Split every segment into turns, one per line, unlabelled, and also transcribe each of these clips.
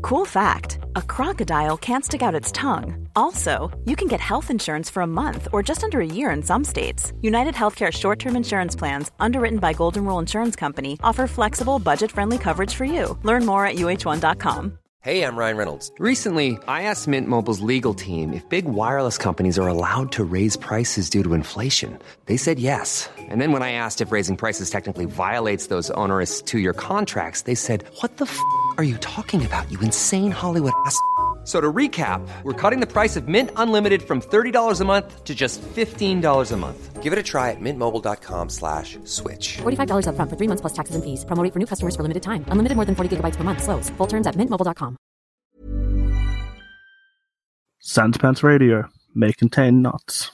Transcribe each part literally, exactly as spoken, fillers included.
Cool fact, a crocodile can't stick out its tongue. Also, you can get health insurance for a month or just under a year in some states. United Healthcare short-term insurance plans, underwritten by Golden Rule Insurance Company, offer flexible, budget-friendly coverage for you. Learn more at U H one dot com.
Hey, I'm Ryan Reynolds. Recently, I asked Mint Mobile's legal team if big wireless companies are allowed to raise prices due to inflation. They said yes. And then when I asked if raising prices technically violates those onerous two-year contracts, they said, what the f*** are you talking about, you insane Hollywood ass f- So to recap, we're cutting the price of Mint Unlimited from thirty dollars a month to just fifteen dollars a month. Give it a try at mintmobile.com slash switch.
forty-five dollars up front for three months plus taxes and fees. Promo rate for new customers for limited time. Unlimited more than forty gigabytes per month. Slows full terms at mint mobile dot com.
Sans Pants Radio may contain nuts.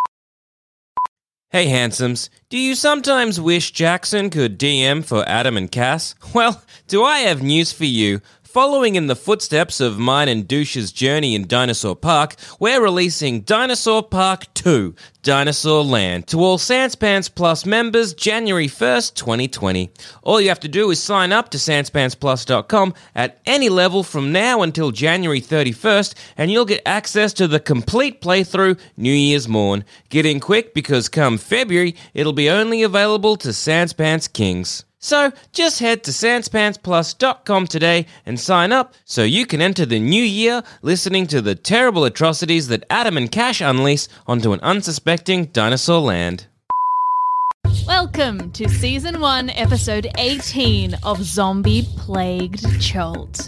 Hey handsomes, do you sometimes wish Jackson could D M for Adam and Cass? Well, do I have news for you. Following in the footsteps of mine and Douche's journey in Dinosaur Park, we're releasing Dinosaur Park two, Dinosaur Land, to all Sans Pants Plus members January first, twenty twenty. All you have to do is sign up to sans pants plus dot com at any level from now until January thirty-first, and you'll get access to the complete playthrough New Year's morn. Get in quick because come February, it'll be only available to Sans Pants Kings. So, just head to sans pants plus dot com today and sign up so you can enter the new year listening to the terrible atrocities that Adam and Cash unleash onto an unsuspecting dinosaur land.
Welcome to Season one, Episode eighteen of Zombie Plagued Chult.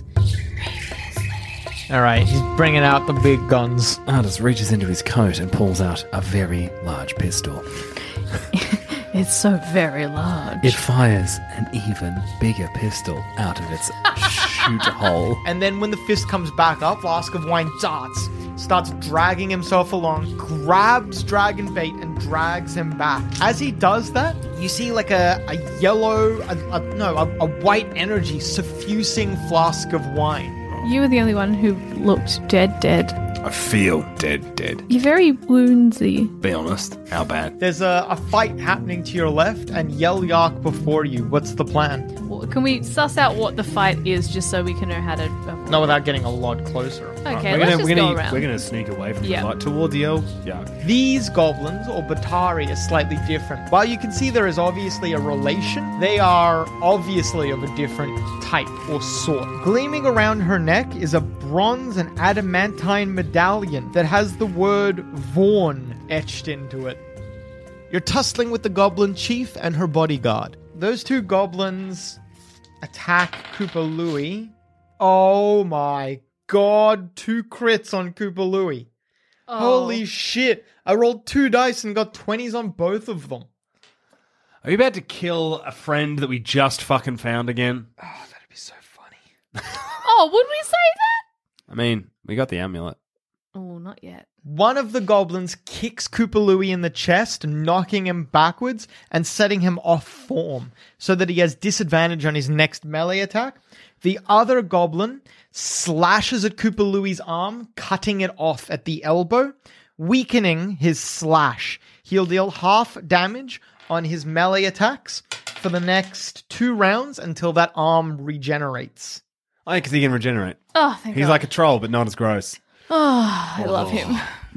Alright, he's bringing out the big guns.
Ardis reaches into his coat and pulls out a very large pistol.
It's so very large.
It fires an even bigger pistol out of its shoot hole.
And then when the fist comes back up, Flask of Wine darts, starts dragging himself along, grabs Dragon Bait and drags him back. As he does that, you see like a, a yellow, a, a, no, a, a white energy suffusing Flask of Wine.
You were the only one who looked dead dead.
I feel dead, dead.
You're very woundsy.
Be honest, how bad?
There's a, a fight happening to your left and Yell Yark before you. What's the plan?
Well, can we suss out what the fight is just so we can know how to... avoid
Not without getting a lot closer.
Okay,
we're
let's
gonna,
just
we're
go
gonna,
around.
We're going to sneak away from
Yeah.
the light towards the elf. Yeah.
These goblins, or Batari, are slightly different. While you can see there is obviously a relation, they are obviously of a different type or sort. Gleaming around her neck is a bronze and adamantine medallion that has the word Vaughn etched into it. You're tussling with the goblin chief and her bodyguard. Those two goblins attack Koopa Louie. Oh my god, two crits on Koopa Louie.
Oh.
Holy shit. I rolled two dice and got twenties on both of them.
Are you about to kill a friend that we just fucking found again?
Oh, that'd be so funny.
Oh, would we say that?
I mean, we got the amulet.
Oh, not yet.
One of the goblins kicks Koopa Louie in the chest, knocking him backwards and setting him off form so that he has disadvantage on his next melee attack. The other goblin slashes at Koopa Louie's arm, cutting it off at the elbow, weakening his slash. He'll deal half damage on his melee attacks for the next two rounds until that arm regenerates.
Oh, because he can regenerate.
Oh, thank
He's
God.
like a troll, but not as gross.
Oh, I love him.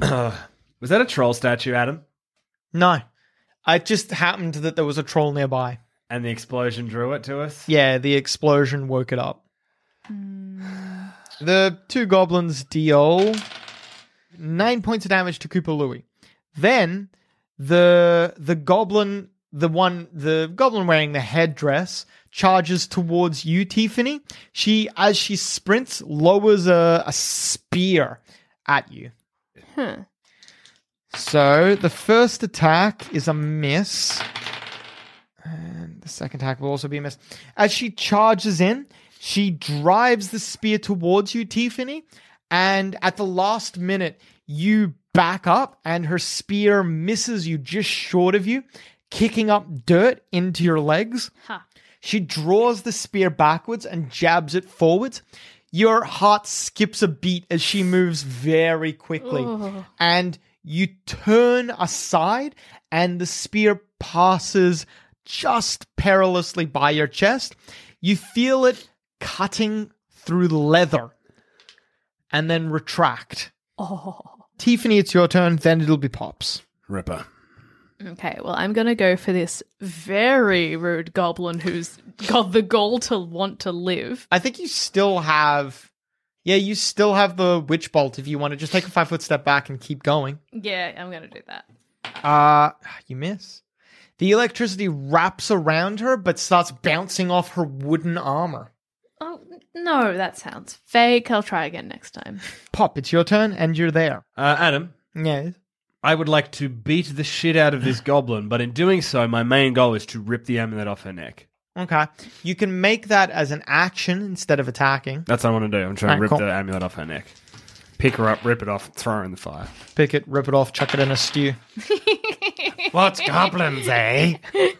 Was that a troll statue, Adam?
No. It just happened that there was a troll nearby.
And the explosion drew it to us?
Yeah, the explosion woke it up.
Mm.
The two goblins deal nine points of damage to Koopa Louie. Then the the goblin, the one, the goblin wearing the headdress, charges towards you, Tiffany. She, as she sprints, lowers a, a spear at you.
Huh.
So the first attack is a miss. And the second attack will also be a miss. As she charges in, she drives the spear towards you, Tiffany. And at the last minute, you back up and her spear misses you just short of you, kicking up dirt into your legs.
Huh.
She draws the spear backwards and jabs it forwards. Your heart skips a beat as she moves very quickly.
Ugh.
And you turn aside and the spear passes just perilously by your chest. You feel it cutting through leather and then retract.
Oh.
Tiffany, it's your turn, then it'll be Pops.
Ripper.
Okay, well, I'm going to go for this very rude goblin who's got the gall to want to live.
I think you still have... Yeah, you still have the Witch Bolt if you want to just take a five-foot step back and keep going.
Yeah, I'm going to do that.
Uh, you miss. The electricity wraps around her, but starts bouncing off her wooden armor.
Oh, no, that sounds fake. I'll try again next time.
Pop, it's your turn, and you're there.
Uh, Adam,
Yes.
I would like to beat the shit out of this goblin, but in doing so, my main goal is to rip the amulet off her neck.
Okay. You can make that as an action instead of attacking.
That's what I want to do. I'm trying to
Alright,
rip
cool.
the amulet off her neck. Pick her up, rip it off, throw her in the fire.
Pick it, rip it off, chuck it in a stew.
What's goblins, eh?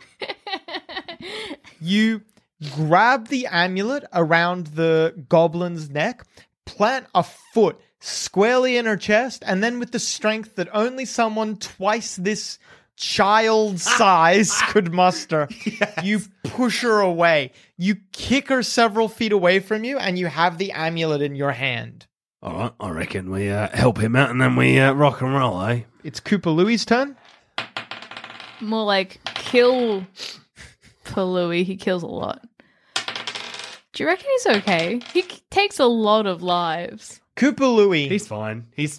You grab the amulet around the goblin's neck, plant a foot squarely in her chest, and then with the strength that only someone twice this child's size could muster, yes. You push her away. You kick her several feet away from you, and you have the amulet in your hand.
All right, I reckon we uh, help him out and then we uh, rock and roll, eh?
It's Koopa Louie's turn.
More like kill Palui. He kills a lot. Do you reckon he's okay? He k- takes a lot of lives.
Koopa Louie.
He's fine. He's...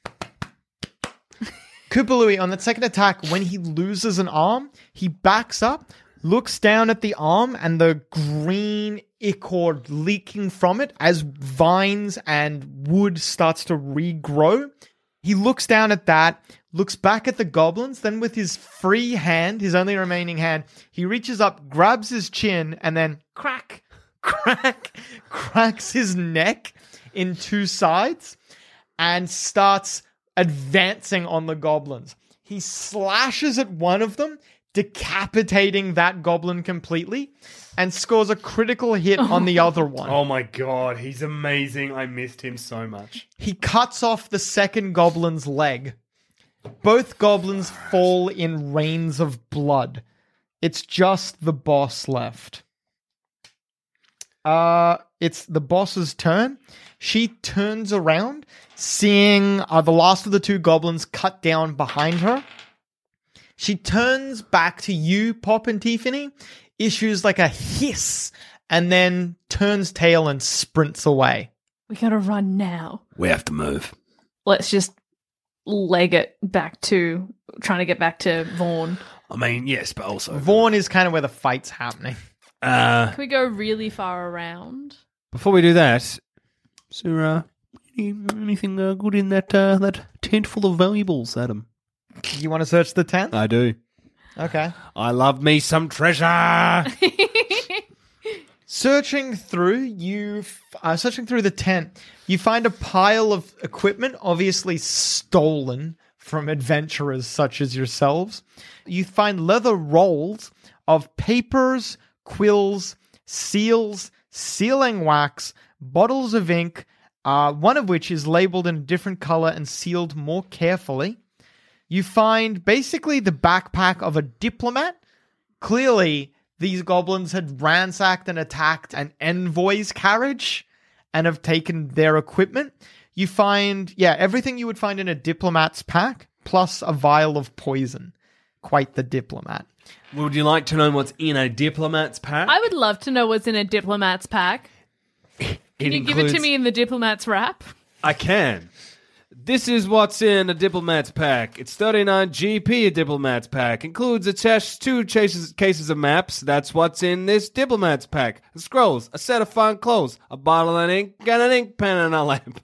Koopa Louie, on that second attack, when he loses an arm, he backs up, looks down at the arm, and the green ichor leaking from it as vines and wood starts to regrow. He looks down at that, looks back at the goblins, then with his free hand, his only remaining hand, he reaches up, grabs his chin, and then crack, crack, cracks his neck in two sides and starts advancing on the goblins. He slashes at one of them, decapitating that goblin completely, and scores a critical hit on the other one.
Oh my god, he's amazing. I missed him so much.
He cuts off the second goblin's leg. Both goblins fall in rains of blood. It's just the boss left. Uh, it's the boss's turn. She turns around, seeing uh, the last of the two goblins cut down behind her. She turns back to you, Pop and Tiffany, issues like a hiss, and then turns tail and sprints away.
We gotta run now.
We have to move.
Let's just leg it back to trying to get back to Vaughn.
I mean, yes, but also...
Vaughn is kind of where the fight's happening.
Uh,
Can we go really far around?
Before we do that, is there uh, any, anything uh, good in that uh, that tent full of valuables, Adam?
You want to search the tent?
I do.
Okay.
I love me some treasure.
Searching through, you uh, searching through the tent, you find a pile of equipment, obviously stolen from adventurers such as yourselves. You find leather rolls of papers, quills, seals, sealing wax, bottles of ink, uh, one of which is labeled in a different color and sealed more carefully. You find basically the backpack of a diplomat. Clearly, these goblins had ransacked and attacked an envoy's carriage and have taken their equipment. You find, yeah, everything you would find in a diplomat's pack, plus a vial of poison. Quite the diplomat.
Would you like to know what's in a diplomat's pack?
I would love to know what's in a diplomat's pack. Can
It
you give it to
includes-
me in the diplomat's wrap?
I can. This is what's in a diplomat's pack. It's thirty-nine G P a diplomat's pack. Includes attached two chases, cases of maps. That's what's in this diplomat's pack. Scrolls, a set of fine clothes, a bottle of ink, and an ink pen and a lamp.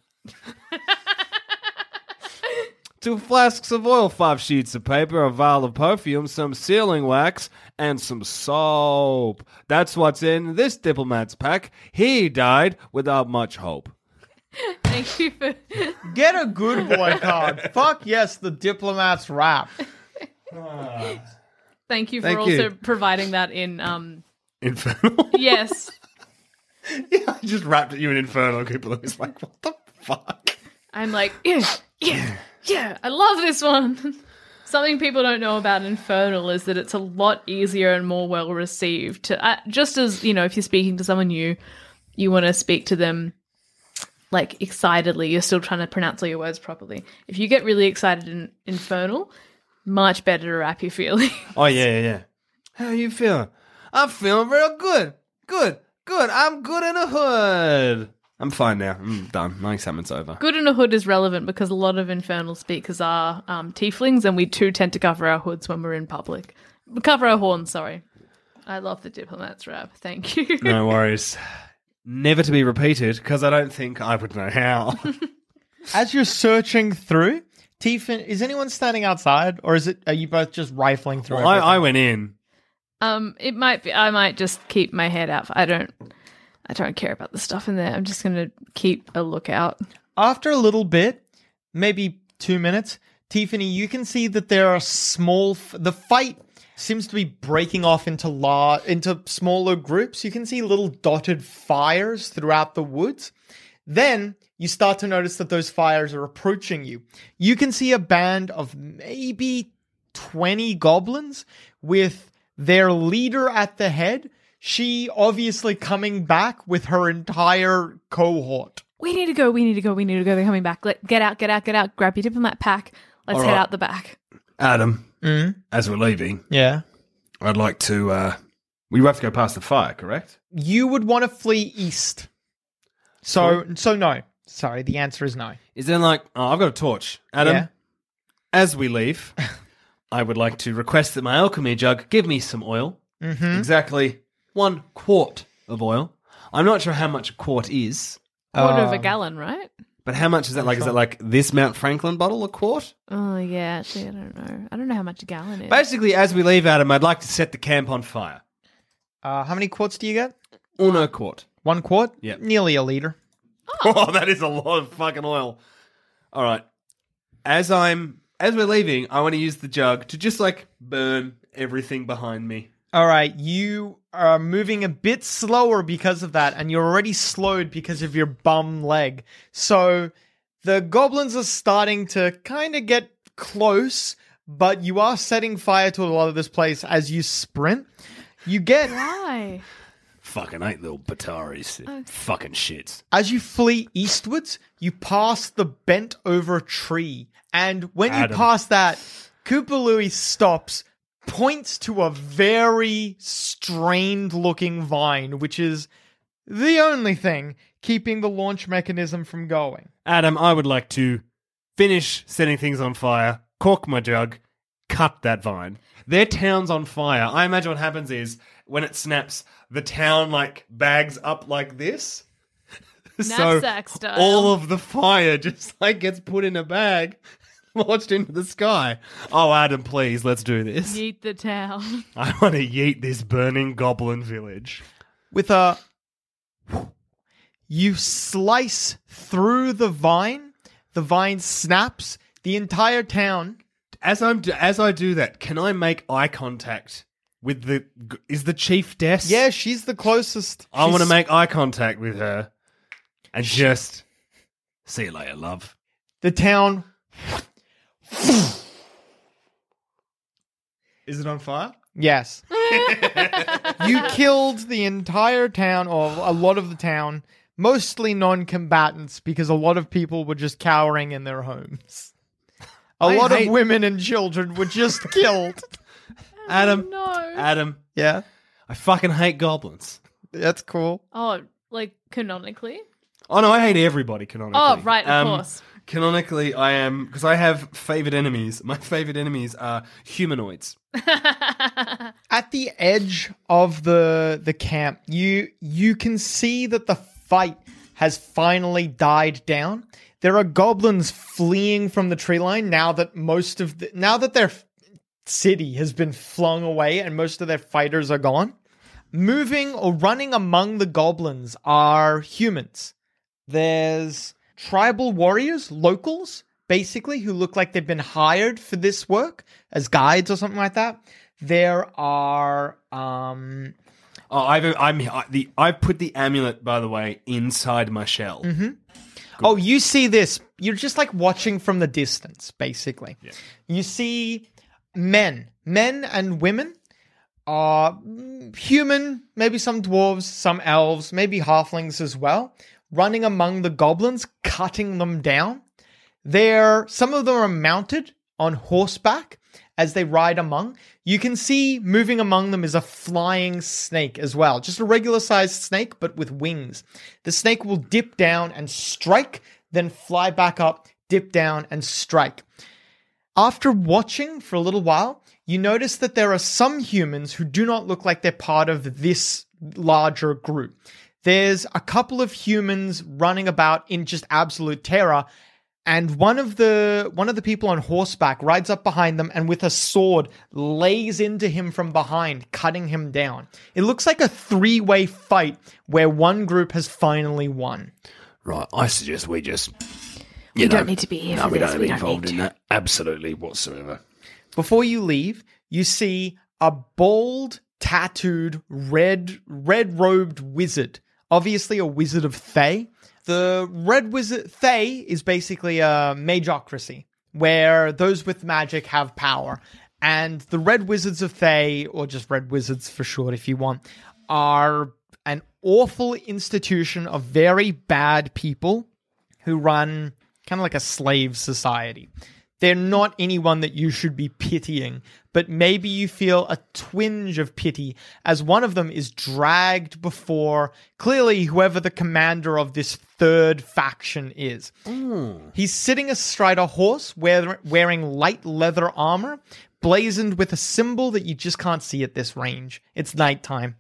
Two flasks of oil, five sheets of paper, a vial of perfume, some sealing wax, and some soap. That's what's in this diplomat's pack. He died without much hope.
Thank you for...
Get a good boy card. Fuck yes, the diplomat's wrap.
Thank you for
Thank
also
you.
providing that in... um.
Infernal?
Yes.
Yeah, I just wrapped it you in Infernal. People are just like, what the fuck?
I'm like, yeah, yeah, yeah, I love this one. Something people don't know about Infernal is that it's a lot easier and more well received. To uh, just as, you know, if you're speaking to someone new, you want to speak to them like excitedly, you're still trying to pronounce all your words properly. If you get really excited and infernal, much better to wrap your feeling.
Oh, yeah, yeah, yeah. How you feeling? I'm feeling real good. Good, good. I'm good in the hood. I'm fine now. I'm done. My excitement's over.
Good in a hood is relevant because a lot of infernal speakers are um, tieflings, and we too tend to cover our hoods when we're in public. We cover our horns, sorry. I love the diplomat's rap. Thank you.
No worries. Never to be repeated, because I don't think I would know how.
As you're searching through, Tiefin, is anyone standing outside, or is it? Are you both just rifling through?
Well, I, I went in.
Um, it might be. I might just keep my head out. I don't. I don't care about the stuff in there. I'm just going to keep a lookout.
After a little bit, maybe two minutes, Tiffany, you can see that there are small. F- the fight seems to be breaking off into la- into smaller groups. You can see little dotted fires throughout the woods. Then you start to notice that those fires are approaching you. You can see a band of maybe twenty goblins with their leader at the head. She obviously coming back with her entire cohort.
We need to go. We need to go. We need to go. They're coming back. Let, get out. Get out. Get out. Grab your diplomat pack. Let's
All
head
right.
out the back.
Adam,
Mm.
as we're leaving,
Yeah.
I'd like to... Uh, we have to go past the fire, correct?
You would want to flee east. So, so no. Sorry, the answer is no.
Is there like... Oh, I've got a torch. Adam,
Yeah.
as we leave, I would like to request that my alchemy jug give me some oil.
Mm-hmm.
Exactly one quart of oil. I'm not sure how much a quart is,
Quarter of a
Um,
gallon, right?
but how much is that? Like, is
sure.
it like this Mount Franklin bottle, a quart?
Oh, yeah. Actually, I don't know. I don't know how much a gallon is.
Basically, as we leave, Adam, I'd like to set the camp on fire.
Uh, how many quarts do you get?
Uno quart.
One quart?
Yep.
Nearly a liter.
Oh, that is a lot of fucking oil. All right. As I'm as we're leaving, I want to use the jug to just like burn everything behind me.
All right, you are moving a bit slower because of that, and you're already slowed because of your bum leg. So the goblins are starting to kind of get close, but you are setting fire to a lot of this place as you sprint. You get...
Why?
Fucking eight little Bataris. Fucking shits.
As you flee eastwards, you pass the bent over tree. And when
Adam.
you pass that, Koopa Louie stops, points to a very strained looking vine, which is the only thing keeping the launch mechanism from going.
Adam, I would like to finish setting things on fire, cork my jug, cut that vine. Their town's on fire. I imagine what happens is when it snaps, the town like bags up like this. So
Knapsack style.
all of the fire just like gets put in a bag, launched into the sky. Oh, Adam, please, let's do this.
Yeet the town.
I want to yeet this burning goblin village.
With a... You slice through the vine. The vine snaps. The entire town...
As I'm as I do that, can I make eye contact with the? Is the chief desk?
Yeah, she's the closest.
I want to
She's-
make eye contact with her, and just see you later, love.
The town...
Is it on fire?
Yes. You killed the entire town, or a lot of the town, mostly non-combatants, because a lot of people were just cowering in their homes. A
I
lot
hate-
of women and children were just killed.
Adam,
No.
Adam,
Yeah,
I fucking hate goblins.
that's cool.
Oh, like canonically?
Oh no, I hate everybody canonically.
Oh, right, of
Um,
course.
Canonically, I am because I have favorite enemies. My favorite enemies are humanoids.
At the edge of the the camp, you you can see that the fight has finally died down. There are goblins fleeing from the tree line now that most of the, now that their f- city has been flung away and most of their fighters are gone. Moving or running among the goblins are humans. There's tribal warriors, locals, basically, who look like they've been hired for this work as guides or something like that. There are um
Oh, I've I'm I, the I've put the amulet, by the way, inside my shell.
Mm-hmm. Oh, you see this. You're just like watching from the distance, basically.
Yeah.
You see men, men and women are mm, human, maybe some dwarves, some elves, maybe halflings as well, running among the goblins, cutting them down. They're, some of them are mounted on horseback as they ride among. You can see moving among them is a flying snake as well. Just a regular sized snake, but with wings. The snake will dip down and strike, then fly back up, dip down and strike. After watching for a little while, you notice that there are some humans who do not look like they're part of this larger group. There's a couple of humans running about in just absolute terror, and one of the one of the people on horseback rides up behind them and with a sword lays into him from behind, cutting him down. It looks like a three-way fight where one group has finally won.
Right, I suggest we just...
We
You
don't
know,
need to be here
no,
for
we
this.
don't
We
be
don't
involved
need
in
to.
that. Absolutely whatsoever.
Before you leave, you see a bald, tattooed, red, red-robed wizard. Obviously a wizard of Thay. The red wizard, Thay, is basically a magocracy, where those with magic have power. And the red wizards of Thay, or just red wizards for short if you want, are an awful institution of very bad people who run kind of like a slave society. They're not anyone that you should be pitying, but maybe you feel a twinge of pity as one of them is dragged before, clearly, whoever the commander of this third faction is. Mm. He's sitting astride a horse wear- wearing light leather armor, blazoned with a symbol that you just can't see at this range. It's nighttime.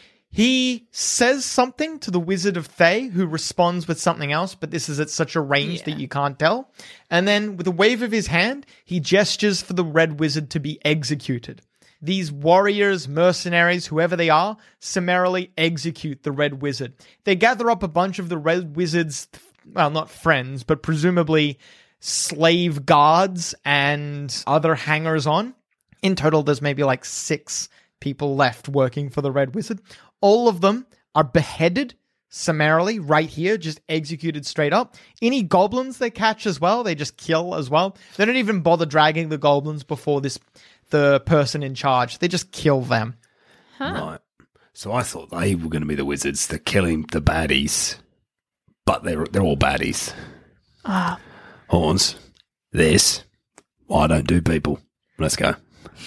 He says something to the Wizard of Thay, who responds with something else, but this is at such a range
Yeah.
that you can't tell. And then, with a wave of his hand, he gestures for the Red Wizard to be executed. These warriors, mercenaries, whoever they are, summarily execute the Red Wizard. They gather up a bunch of the Red Wizard's, well, not friends, but presumably slave guards and other hangers-on. In total, there's maybe like six people left working for the Red Wizard. All of them are beheaded summarily right here, just executed straight up. Any goblins they catch as well, they just kill as well. They don't even bother dragging the goblins before this the person in charge. They just kill them.
Right. So I thought they were going to be the wizards, the killing the baddies. But they're they're all baddies.
Ah.
Horns. This. Why don't do people? Let's go.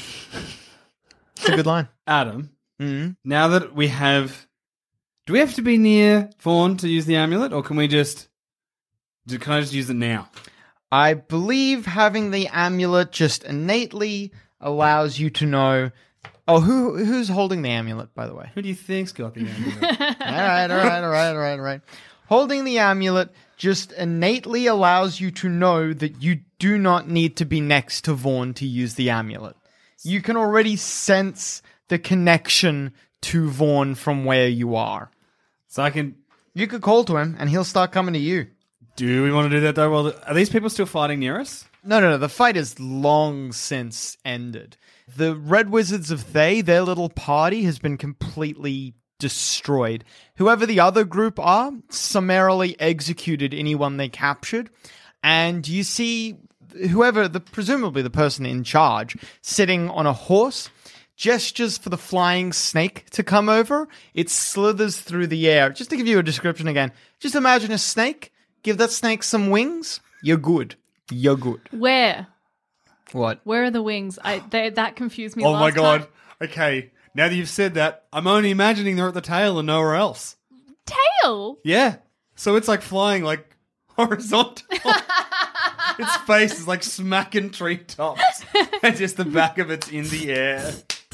It's a good line.
Adam,
Mm-hmm.
now that we have... Do we have to be near Vaughn to use the amulet, or can we just... do- Can I just use it now?
I believe having the amulet just innately allows you to know... Oh, who who's holding the amulet, by the way?
Who do you think's got the amulet?
all right, all right, all right, all right, all right. Holding the amulet just innately allows you to know that you do not need to be next to Vaughn to use the amulet. You can already sense the connection to Vaughn from where you are.
So I can...
You could call to him, and he'll start coming to you.
Do we want to do that, though? Well, are these people still fighting near us?
No, no, no. The fight is long since ended. The Red Wizards of Thay, their little party, has been completely destroyed. Whoever the other group are, summarily executed anyone they captured. And you see whoever, the presumably the person in charge, sitting on a horse, gestures for the flying snake to come over. It slithers through the air. Just to give you a description again, just imagine a snake. Give that snake some wings. You're good. You're good.
Where?
What?
Where are the wings? I they, that confused me.
Oh
last
my god.
time.
Okay, now that you've said that, I'm only imagining they're at the tail and nowhere else.
Tail.
Yeah. So it's like flying like horizontal. Its face is like smacking treetops. And just the back of it's in the air.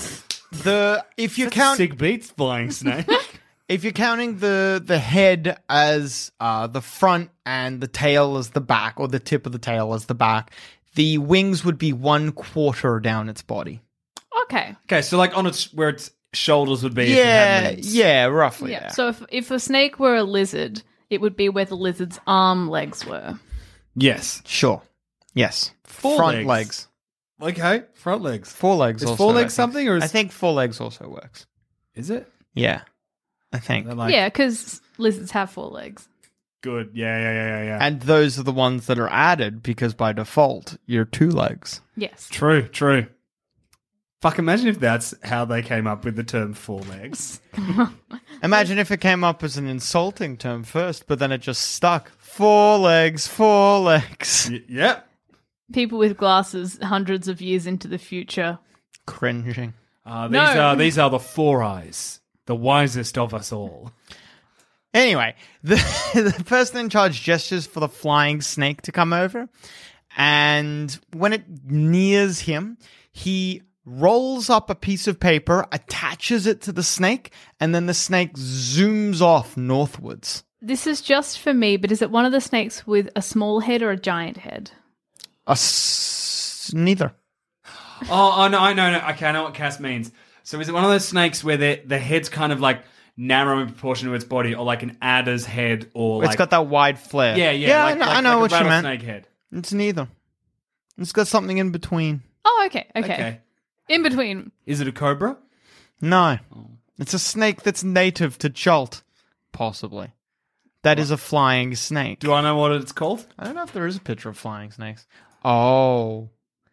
The if you
That's
count
sick beats, flying snake.
if you're counting the the head as uh, the front and the tail as the back, or the tip of the tail as the back, the wings would be one quarter down its body.
Okay.
Okay, so like on its where its shoulders would be. if it
Yeah,
had wings.
yeah, roughly.
Yeah.
there.
So if if a snake were a lizard, it would be where the lizard's arm legs were.
Yes.
Sure. Yes.
Four
Front
legs.
legs.
Okay, front legs.
Forelegs
Is
also.
forelegs
I think.
something, or is-
I think forelegs also works.
Is it?
Yeah. I think.
They're like,
Yeah, because lizards have four legs.
Good. Yeah, yeah, yeah, yeah, yeah.
And those are the ones that are added because by default you're two legs.
Yes.
True, true. Fuck, imagine if that's how they came up with the term four legs.
Imagine if it came up as an insulting term first, but then it just stuck. Four legs, four legs.
Y- yep.
People with glasses hundreds of years into the future.
Cringing.
Uh, these
No.
are these are the four eyes, the wisest of us all.
Anyway, the, the person in charge gestures for the flying snake to come over, and when it nears him, he rolls up a piece of paper, attaches it to the snake, and then the snake zooms off northwards.
This is just for me, but is it one of the snakes with a small head or a giant head?
A s- neither.
Oh, oh no, I know, no. Okay, I know what Cass means. So is it one of those snakes where the the head's kind of like narrow in proportion to its body, or like an adder's head, or like
It's got that wide flare.
yeah, yeah,
yeah.
like,
I know,
like,
I know
like
what
a
you meant.
rattlesnake head.
It's neither. It's got something in between.
Oh, okay, okay.
Okay.
In between.
Is it a cobra?
No, it's a snake that's native to Chult, possibly. That is a flying snake.
Do I know what it's called?
I don't know if there is a picture of flying snakes. Oh.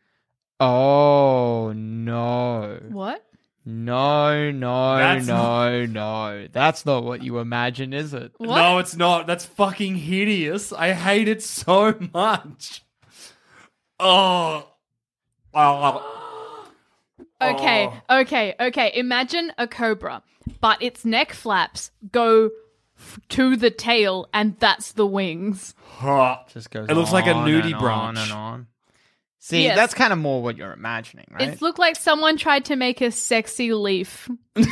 Oh, no.
What?
No, no,
That's
no, no. That's not what you imagine, is it?
What?
No, it's not. That's fucking hideous. I hate it so much. Oh. Oh.
Okay,
Oh.
okay, okay. Imagine a cobra, but its neck flaps go f- to the tail, and that's the wings.
Just goes
It looks like a
on
nudie
and
branch.
on and on. See,
Yes.
that's kind of more what you're imagining, right?
It looked like someone tried to make a sexy leaf.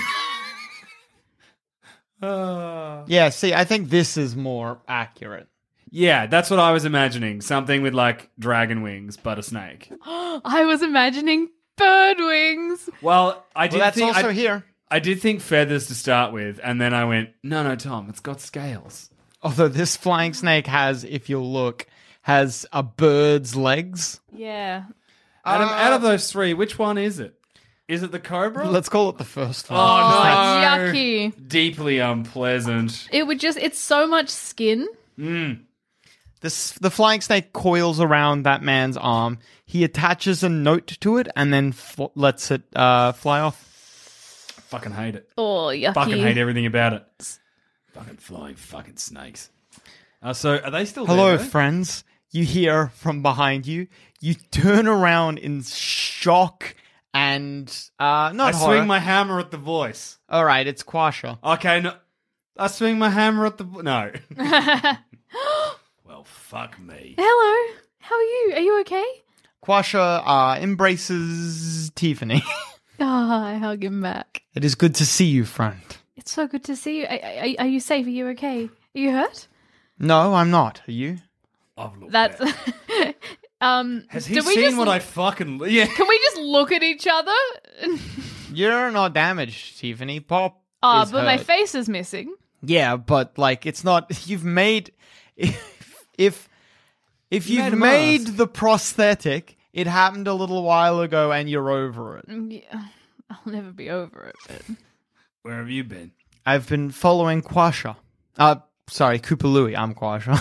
Uh,
Yeah, see, I think this is more accurate.
yeah, that's what I was imagining. Something with like dragon wings, but a snake.
I was imagining bird wings.
Well, I did
Well, that's
think
also
I,
here.
I did think feathers to start with, and then I went, no, no, Tom, it's got scales.
Although this flying snake has, if you'll look, has a bird's legs.
Yeah.
Adam,
Uh,
out of those three, which one is it? Is it the cobra?
Let's call it the first one.
Oh,
Oh,
no.
yucky.
Deeply unpleasant.
It would just, it's so much skin.
Mm.
This, the flying snake coils around that man's arm. He attaches a note to it and then f- lets it uh, fly off.
Fucking hate it.
Oh, yucky.
Fucking hate everything about it. Fucking flying fucking snakes. Uh, so, are they still
Hello,
there? though?
friends. You hear from behind you. You turn around in shock and uh, not
I
horror.
swing my hammer at the voice.
All right, it's Quasha.
Okay, no. I swing my hammer at the... vo- No. Well, fuck me.
Hello. How are you? Are you okay?
Quasha uh, embraces Tiffany.
Oh, I hug him back.
It is good to see you, friend.
It's so good to see you. Are, are, are you safe? Are you okay? Are you hurt?
No, I'm not. Are you?
I've looked
That's...
at-
um,
Has he
do we
seen
just,
what I fucking... Yeah.
Can we just look at each other?
You're not damaged, Tiffany. Pop.
Ah,
is
but my
hurt.
face is missing.
Yeah, but like it's not. You've made if if, if
You
you've
made a
made
mask.
the prosthetic, it happened a little while ago, and you're over it.
Mm, Yeah, I'll never be over it. But
Where have you been?
I've been following Quasha. Uh, sorry, Koopa Louie. I'm Quasha.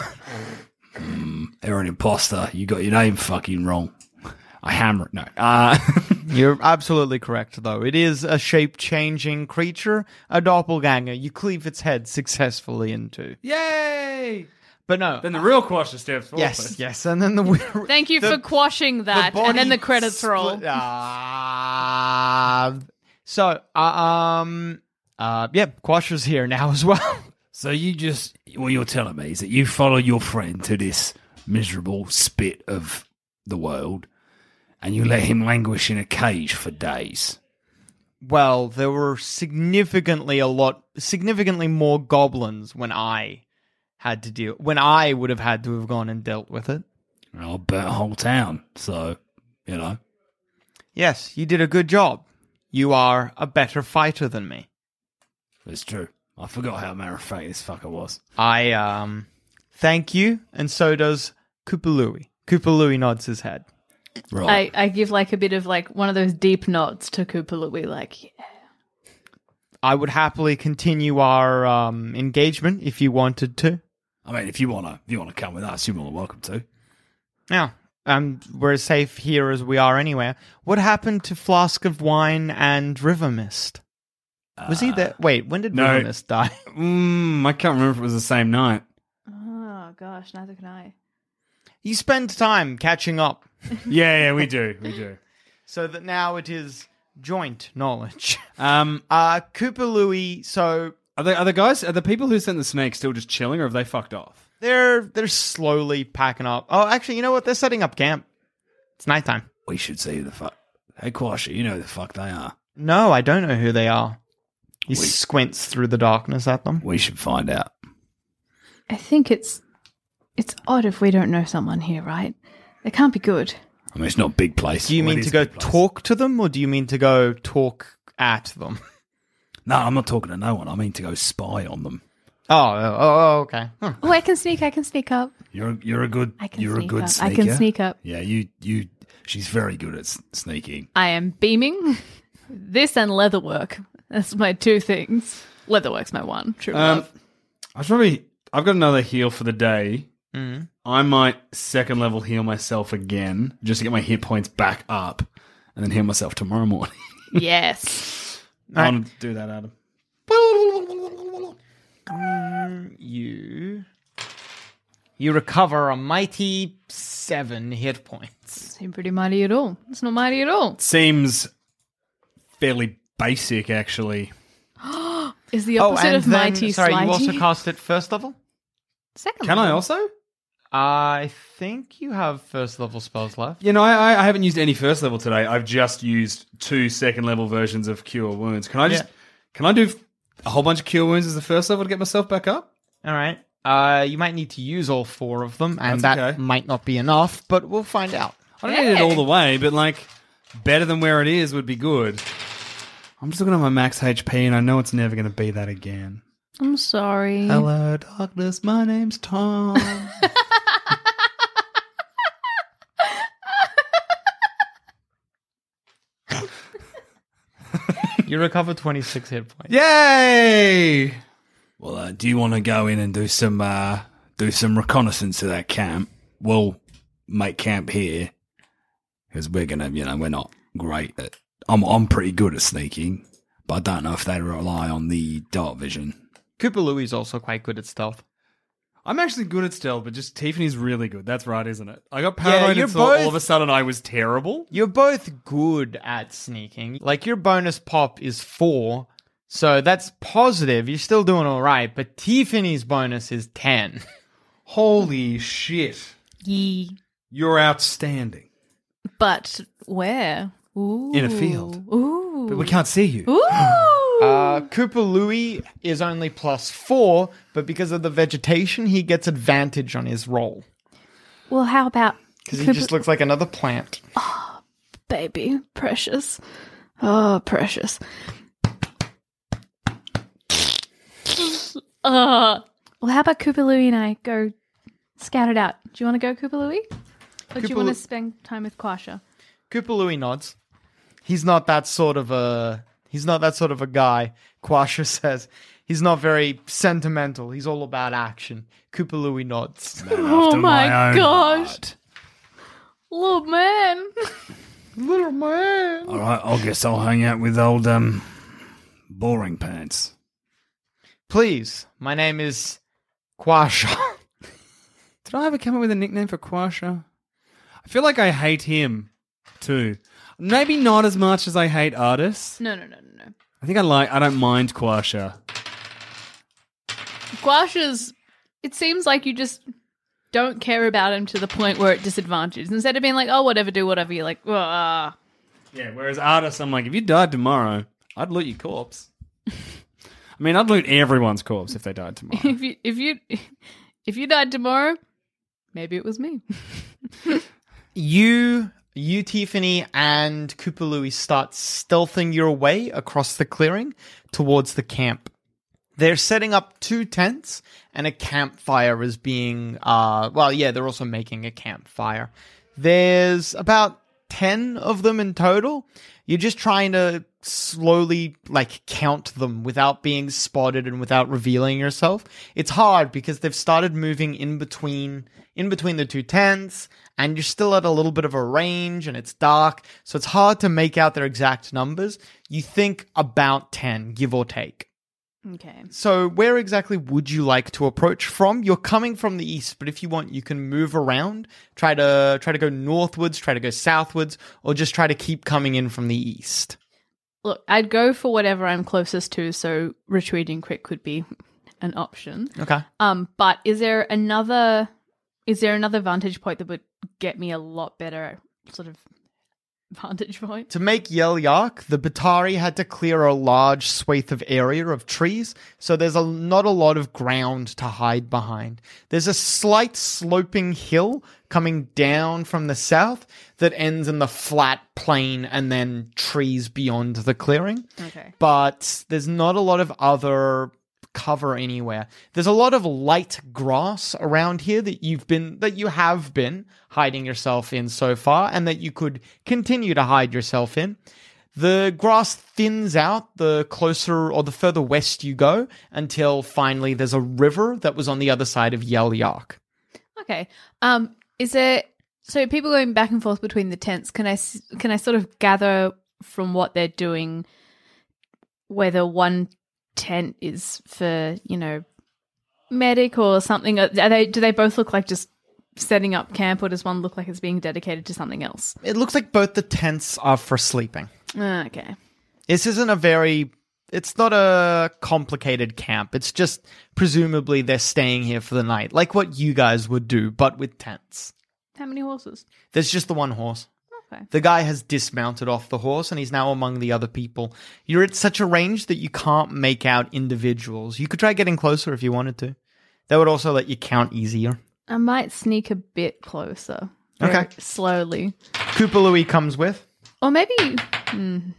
You're an imposter. You got your name fucking wrong. I hammer it. No. Uh,
You're absolutely correct, though. It is a shape-changing creature, a doppelganger. You cleave its head successfully into.
Yay!
But no.
Then the real Quasha steps forward.
Yes, yes, and then the
thank you
the-
for quashing that, and then the credits roll.
split- Ah. so, uh, um, uh, yeah, Quasha's here now as well.
so you just... What you're telling me is that you follow your friend to this miserable spit of the world and you let him languish in a cage for days.
Well, there were significantly a lot, significantly more goblins when I had to deal, when I would have had to have gone and dealt with it.
And I burnt a whole town. So, you know.
Yes, you did a good job. You are a better fighter than me.
It's true. I forgot how matter of fact this fucker was.
I, um, thank you, and so does Koopa Louie. Koopa Louie nods his head.
Right.
I, I give like a bit of like one of those deep nods to Koopa Louie, like, yeah.
I would happily continue our um, engagement if you wanted to.
I mean, if you wanna, if you wanna come with us, you're more than welcome to.
Yeah. um, we're as safe here as we are anywhere. What happened to Flask of Wine and River Mist? Was he there? Wait, when did
no.
River Mist die?
Mm, I can't remember if it was the same night.
Oh, gosh, neither can I.
You spend time catching up,
Yeah, yeah, we do. We do.
so that now it is joint knowledge.
Um,
Uh, Cooper Louie, so
are the, are the guys, are the people who sent the snake still just chilling or have they fucked off?
they're they're slowly packing up. Oh, actually, you know what? They're setting up camp. It's nighttime.
We should see who the fuck. Hey, Quasha, you know who the fuck they are.
No, I don't know who they are. He
We-
squints through the darkness at them.
We should find out.
I think it's it's odd if we don't know someone here, right? They can't be good.
I mean, it's not a big place.
Do you
Well,
mean
it
to
is a
go
big place.
talk to them, or do you mean to go talk at them?
No, I'm not talking to no one. I mean to go spy on them.
Oh, oh, oh okay. Huh.
Oh, I can sneak. I can sneak up.
You're a, you're a good
I can
you're
sneak
a good
up.
sneaker.
I can sneak up.
Yeah, you you. She's very good at s- sneaking.
I am beaming. This and leatherwork. That's my two things. Leatherwork's my one. True
Um,
love.
I should probably, I've got another heal for the day.
Mm.
I might second level heal myself again just to get my hit points back up and then heal myself tomorrow morning.
Yes.
I want to do that, Adam.
You you recover a mighty seven hit points.
Seem pretty mighty at all. It's not mighty at all.
Seems fairly basic, actually.
Is the opposite of mighty
sorry,
slighty.
you also cast it first level?
Second
Can I
level.
also?
I think you have first level spells left.
You know, I, I haven't used any first level today. I've just used two second level versions of Cure Wounds. Can I just,
Yeah.
can I do a whole bunch of Cure Wounds as the first level to get myself back up?
All right. Uh, you might need to use all four of them, and
That's
that
okay.
might not be enough, but we'll find out.
I don't need it all the way, but like, better than where it is would be good. I'm just looking at my max H P and I know it's never going to be that again.
I'm sorry.
Hello, darkness. My name's Tom.
You recover twenty-six hit points.
Yay!
Well, uh, do you want to go in and do some uh, do some reconnaissance of that camp? We'll make camp here because we're gonna, you know, we're not great at. I'm I'm pretty good at sneaking, but I don't know if they rely on the dark vision.
Cooper Louie is also quite good at stealth.
I'm actually good at stealth, but just Tiffany's really good. That's right, isn't it? I got paranoid
you're
and thought all
both-
of a sudden I was terrible.
You're both good at sneaking. Like, your bonus pop is four, so that's positive. You're still doing all right, but Tiffany's bonus is ten.
Holy shit.
Yee.
You're outstanding.
But where? Ooh.
In a field.
Ooh.
But we can't see you.
Ooh.
Uh, Cooper Louie is only plus four, but because of the vegetation, he gets advantage on his roll.
Well, how about
Because he
Cooper-
just looks like another plant.
baby, precious. Oh, precious. Uh, well, how about Cooper Louie and I go scout it out? Do you want to go, Cooper Louie? Or do you
Cooper
want
Lou-
to spend time with Quasha?
Cooper Louie nods. He's not that sort of a he's not that sort of a guy. Quasha says he's not very sentimental. He's all about action. Cooper Louie nods.
Oh
After
my
own
gosh.
heart.
Little man.
Little man.
All right, I guess I'll hang out with old um, boring pants.
Please, my name is Quasha.
Did I ever come up with a nickname for Quasha? I feel like I hate him too. Maybe not as much as I hate artists.
No, no, no, no, no.
I think I like. I don't mind Quasha.
Quasha's, it seems like you just don't care about him to the point where it disadvantages. Instead of being like, oh, whatever, do whatever, you're like, ah.
Yeah. Whereas artists, I'm like, if you died tomorrow, I'd loot your corpse. I mean, I'd loot everyone's corpse if they died tomorrow.
If you if you if you died tomorrow, maybe it was me.
You, you, Tiffany, and Cooper Louie start stealthing your way across the clearing towards the camp. They're setting up two tents, and a campfire is being, uh, well, yeah, they're also making a campfire. There's about ten of them in total. You're just trying to slowly, like, count them without being spotted and without revealing yourself. It's hard because they've started moving in between, in between the two tents, and you're still at a little bit of a range, and it's dark, so it's hard to make out their exact numbers. You think about ten, give or take.
Okay.
So where exactly would you like to approach from? You're coming from the east, but if you want, you can move around, try to try to go northwards, try to go southwards, or just try to keep coming in from the east.
Look, I'd go for whatever I'm closest to, so retreating quick could be an option.
Okay.
Um, but is there another is there another vantage point that would get me a lot better sort of vantage point?
To make Yell Yark, the Batari had to clear a large swathe of area of trees, so there's a, not a lot of ground to hide behind. There's a slight sloping hill coming down from the south that ends in the flat plain and then trees beyond the clearing.
Okay.
But there's not a lot of other cover anywhere. There's a lot of light grass around here that you've been that you have been hiding yourself in so far, and that you could continue to hide yourself in. The grass thins out the closer or the further west you go, until finally there's a river that was on the other side of Yell Yark.
Okay. Um, is there so people going back and forth between the tents? Can I s- can I sort of gather from what they're doing whether one tent is for, you know, medic or something? Are they do they both look like just setting up camp, or does one look like it's being dedicated to something else?
It looks like both the tents are for sleeping.
Uh, okay.
This isn't a very... It's not a complicated camp. It's just presumably they're staying here for the night, like what you guys would do, but with tents.
How many horses?
There's just the one horse.
Okay.
The guy has dismounted off the horse and he's now among the other people. You're at such a range that you can't make out individuals. You could try getting closer if you wanted to. That would also let you count easier.
I might sneak a bit closer. Very
Okay.
Slowly.
Cooper Louie comes with.
Or maybe... Mm,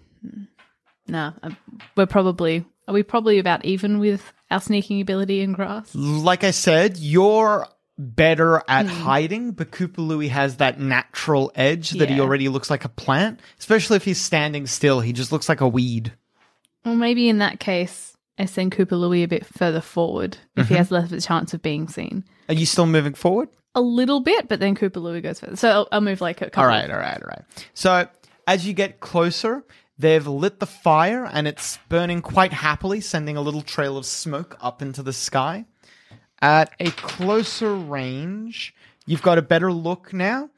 no, nah, we're probably... Are we probably about even with our sneaking ability in grass?
Like I said, you're better at hiding, but Cooper Louie has that natural edge that he
Yeah.
already looks like a plant. Especially if he's standing still, he just looks like a weed.
Well, maybe in that case, I send Cooper Louie a bit further forward if he has less of a chance of being seen.
Are you still moving forward?
A little bit, but then Cooper Louie goes further. So I'll, I'll move like a couple.
All right, all right, all right. So as you get closer, they've lit the fire and it's burning quite happily, sending a little trail of smoke up into the sky. At a closer range, you've got a better look now.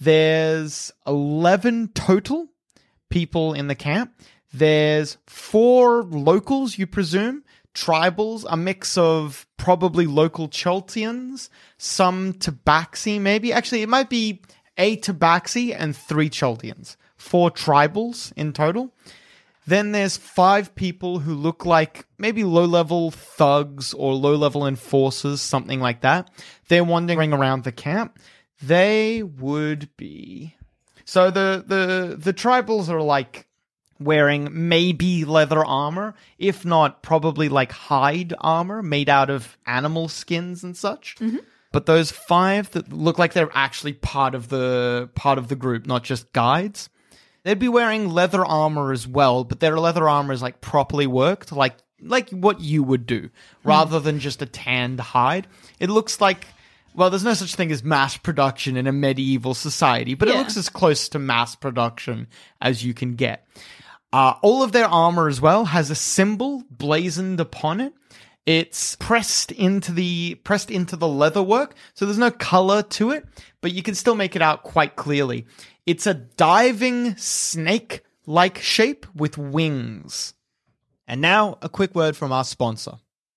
There's eleven total people in the camp. There's four locals, you presume, tribals, a mix of probably local Cheltians, some Tabaxi maybe. Actually, it might be a Tabaxi and three Cheltians. Four tribals in total. Then there's five people who look like maybe low-level thugs or low-level enforcers, something like that. They're wandering around the camp. They would be... So the the the tribals are like wearing maybe leather armor, if not probably like hide armor made out of animal skins and such. Mm-hmm. But those five that look like they're actually part of the part of the group, not just guides. They'd be wearing leather armor as well, but their leather armor is like properly worked, like like what you would do, rather mm. than just a tanned hide. It looks like, well, there's no such thing as mass production in a medieval society, but
yeah.
it looks as close to mass production as you can get. Uh, all of their armor as well has a symbol blazoned upon it. It's pressed into the pressed into the leatherwork, so there's no color to it, but you can still make it out quite clearly. It's a diving snake-like shape with wings. And now, a quick word from our sponsor.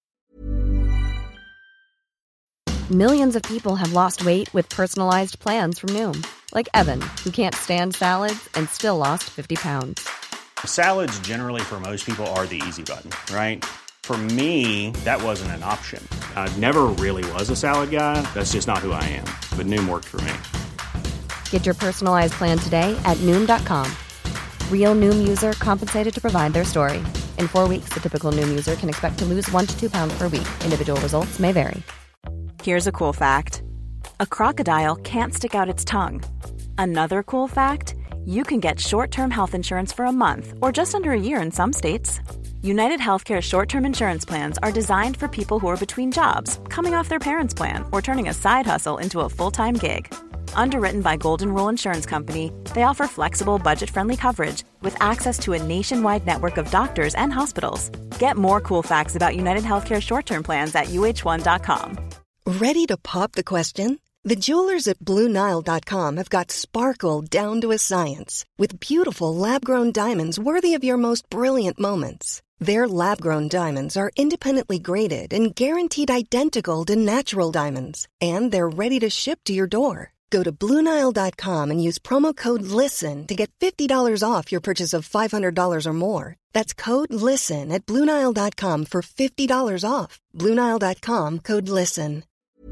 Millions of people have lost weight with personalized plans from Noom. Like Evan, who can't stand salads and still lost fifty pounds.
Salads generally for most people are the easy button, right? For me, that wasn't an option. I never really was a salad guy. That's just not who I am. But Noom worked for me.
Get your personalized plan today at Noom dot com. Real Noom user compensated to provide their story. In four weeks, the typical Noom user can expect to lose one to two pounds per week. Individual results may vary.
Here's a cool fact. A crocodile can't stick out its tongue. Another cool fact, you can get short-term health insurance for a month or just under a year in some states. United Healthcare short-term insurance plans are designed for people who are between jobs, coming off their parents' plan, or turning a side hustle into a full-time gig. Underwritten by Golden Rule Insurance Company, they offer flexible, budget-friendly coverage with access to a nationwide network of doctors and hospitals. Get more cool facts about United Healthcare short-term plans at U H one dot com.
Ready to pop the question? The jewelers at Blue Nile dot com have got sparkle down to a science with beautiful lab-grown diamonds worthy of your most brilliant moments. Their lab-grown diamonds are independently graded and guaranteed identical to natural diamonds, and they're ready to ship to your door. Go to Blue Nile dot com and use promo code LISTEN to get fifty dollars off your purchase of five hundred dollars or more. That's code LISTEN at Blue Nile dot com for fifty dollars off. Blue Nile dot com, code LISTEN.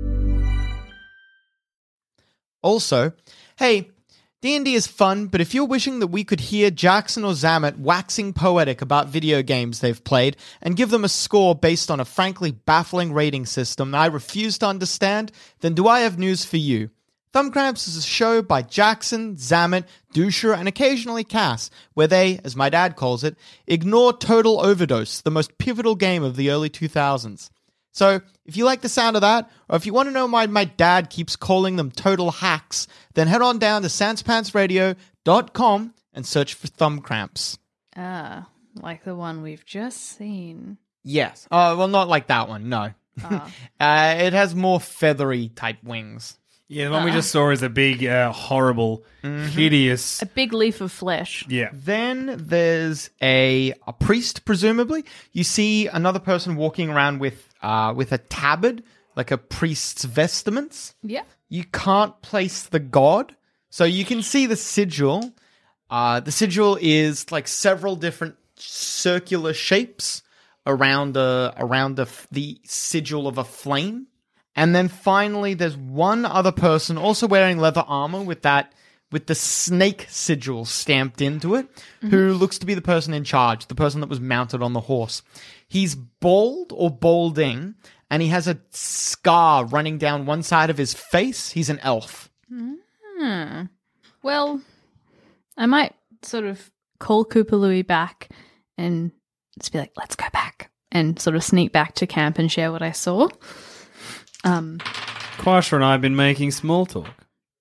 Also, hey, D and D is fun, but if you're wishing that we could hear Jackson or Zamet waxing poetic about video games they've played and give them a score based on a frankly baffling rating system I refuse to understand, then do I have news for you. Thumb Cramps is a show by Jackson, Zamet, Dusha, and occasionally Cass, where they, as my dad calls it, ignore Total Overdose, the most pivotal game of the early two thousands. So, if you like the sound of that, or if you want to know why my dad keeps calling them total hacks, then head on down to sans pants radio dot com and search for Thumb Cramps.
Ah, like the one we've just seen.
Yes. Oh, well, not like that one, no.
Oh.
uh, it has more feathery type wings.
Yeah, the one we just saw is a big, uh, horrible,
Mm-hmm.
A
hideous...
big leaf of flesh.
Yeah.
Then there's a, a priest, presumably. You see another person walking around with uh, with a tabard, like a priest's vestments.
Yeah.
You can't place the god, so you can see the sigil. Uh, the sigil is like several different circular shapes around a, around the, the sigil of a flame. And then finally, there's one other person also wearing leather armor with that, with the snake sigil stamped into it, mm-hmm. who looks to be the person in charge, the person that was mounted on the horse. He's bald or balding, and he has a scar running down one side of his face. He's an elf.
Hmm. Well, I might sort of call Koopa Louie back and just be like, let's go back, and sort of sneak back to camp and share what I saw. Um,
Quasha and I have been making small talk.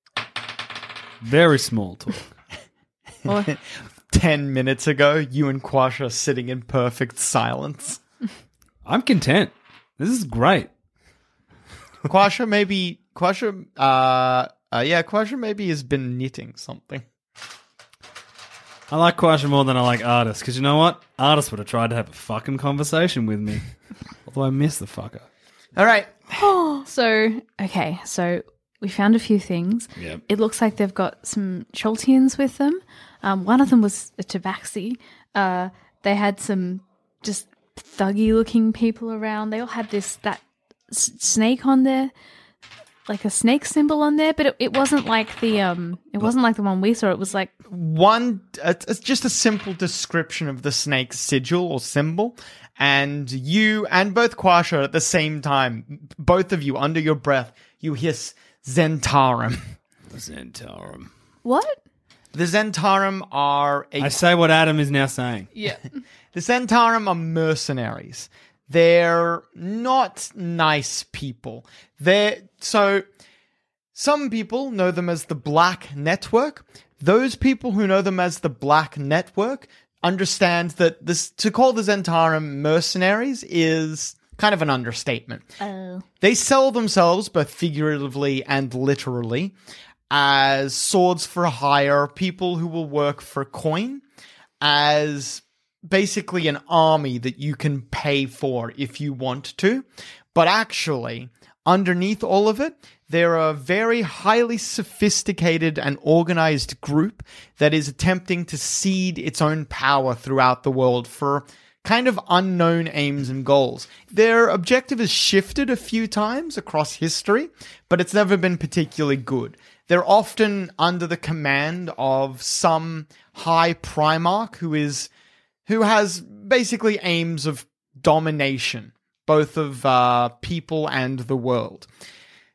Very small talk.
or,
Ten minutes ago, you and Quasha are sitting in perfect silence.
I'm content. This is great.
Quasha maybe... Quasha... Uh, uh, yeah, Quasha maybe has been knitting something.
I like Quasha more than I like Artis, because you know what? Artis would have tried to have a fucking conversation with me. Although I miss the fucker.
All right.
so, okay, so we found a few things.
Yep.
It looks like they've got some Choltians with them. Um, one of them was a Tabaxi. Uh, they had some just thuggy-looking people around. They all had this, that s- snake on there, like a snake symbol on there, but it, it wasn't like the, um, it wasn't like the one we saw. It was like...
One, uh, it's just a simple description of the snake's sigil or symbol. And you and both Quasha at the same time, both of you under your breath, you hiss Zentarum.
Zentarum.
What?
The Zentarum are a...
I say what Adam is now saying.
Yeah.
The Zentarum are mercenaries. They're not nice people. They're... So, some people know them as the Black Network. Those people who know them as the Black Network understand that this to call the Zentarum mercenaries is kind of an understatement.
Oh.
They sell themselves, both figuratively and literally, as swords for hire, people who will work for coin, as basically an army that you can pay for if you want to. But actually, underneath all of it, they're a very highly sophisticated and organized group that is attempting to seed its own power throughout the world for kind of unknown aims and goals. Their objective has shifted a few times across history, but it's never been particularly good. They're often under the command of some high primarch who is who has basically aims of domination, both of uh, people and the world.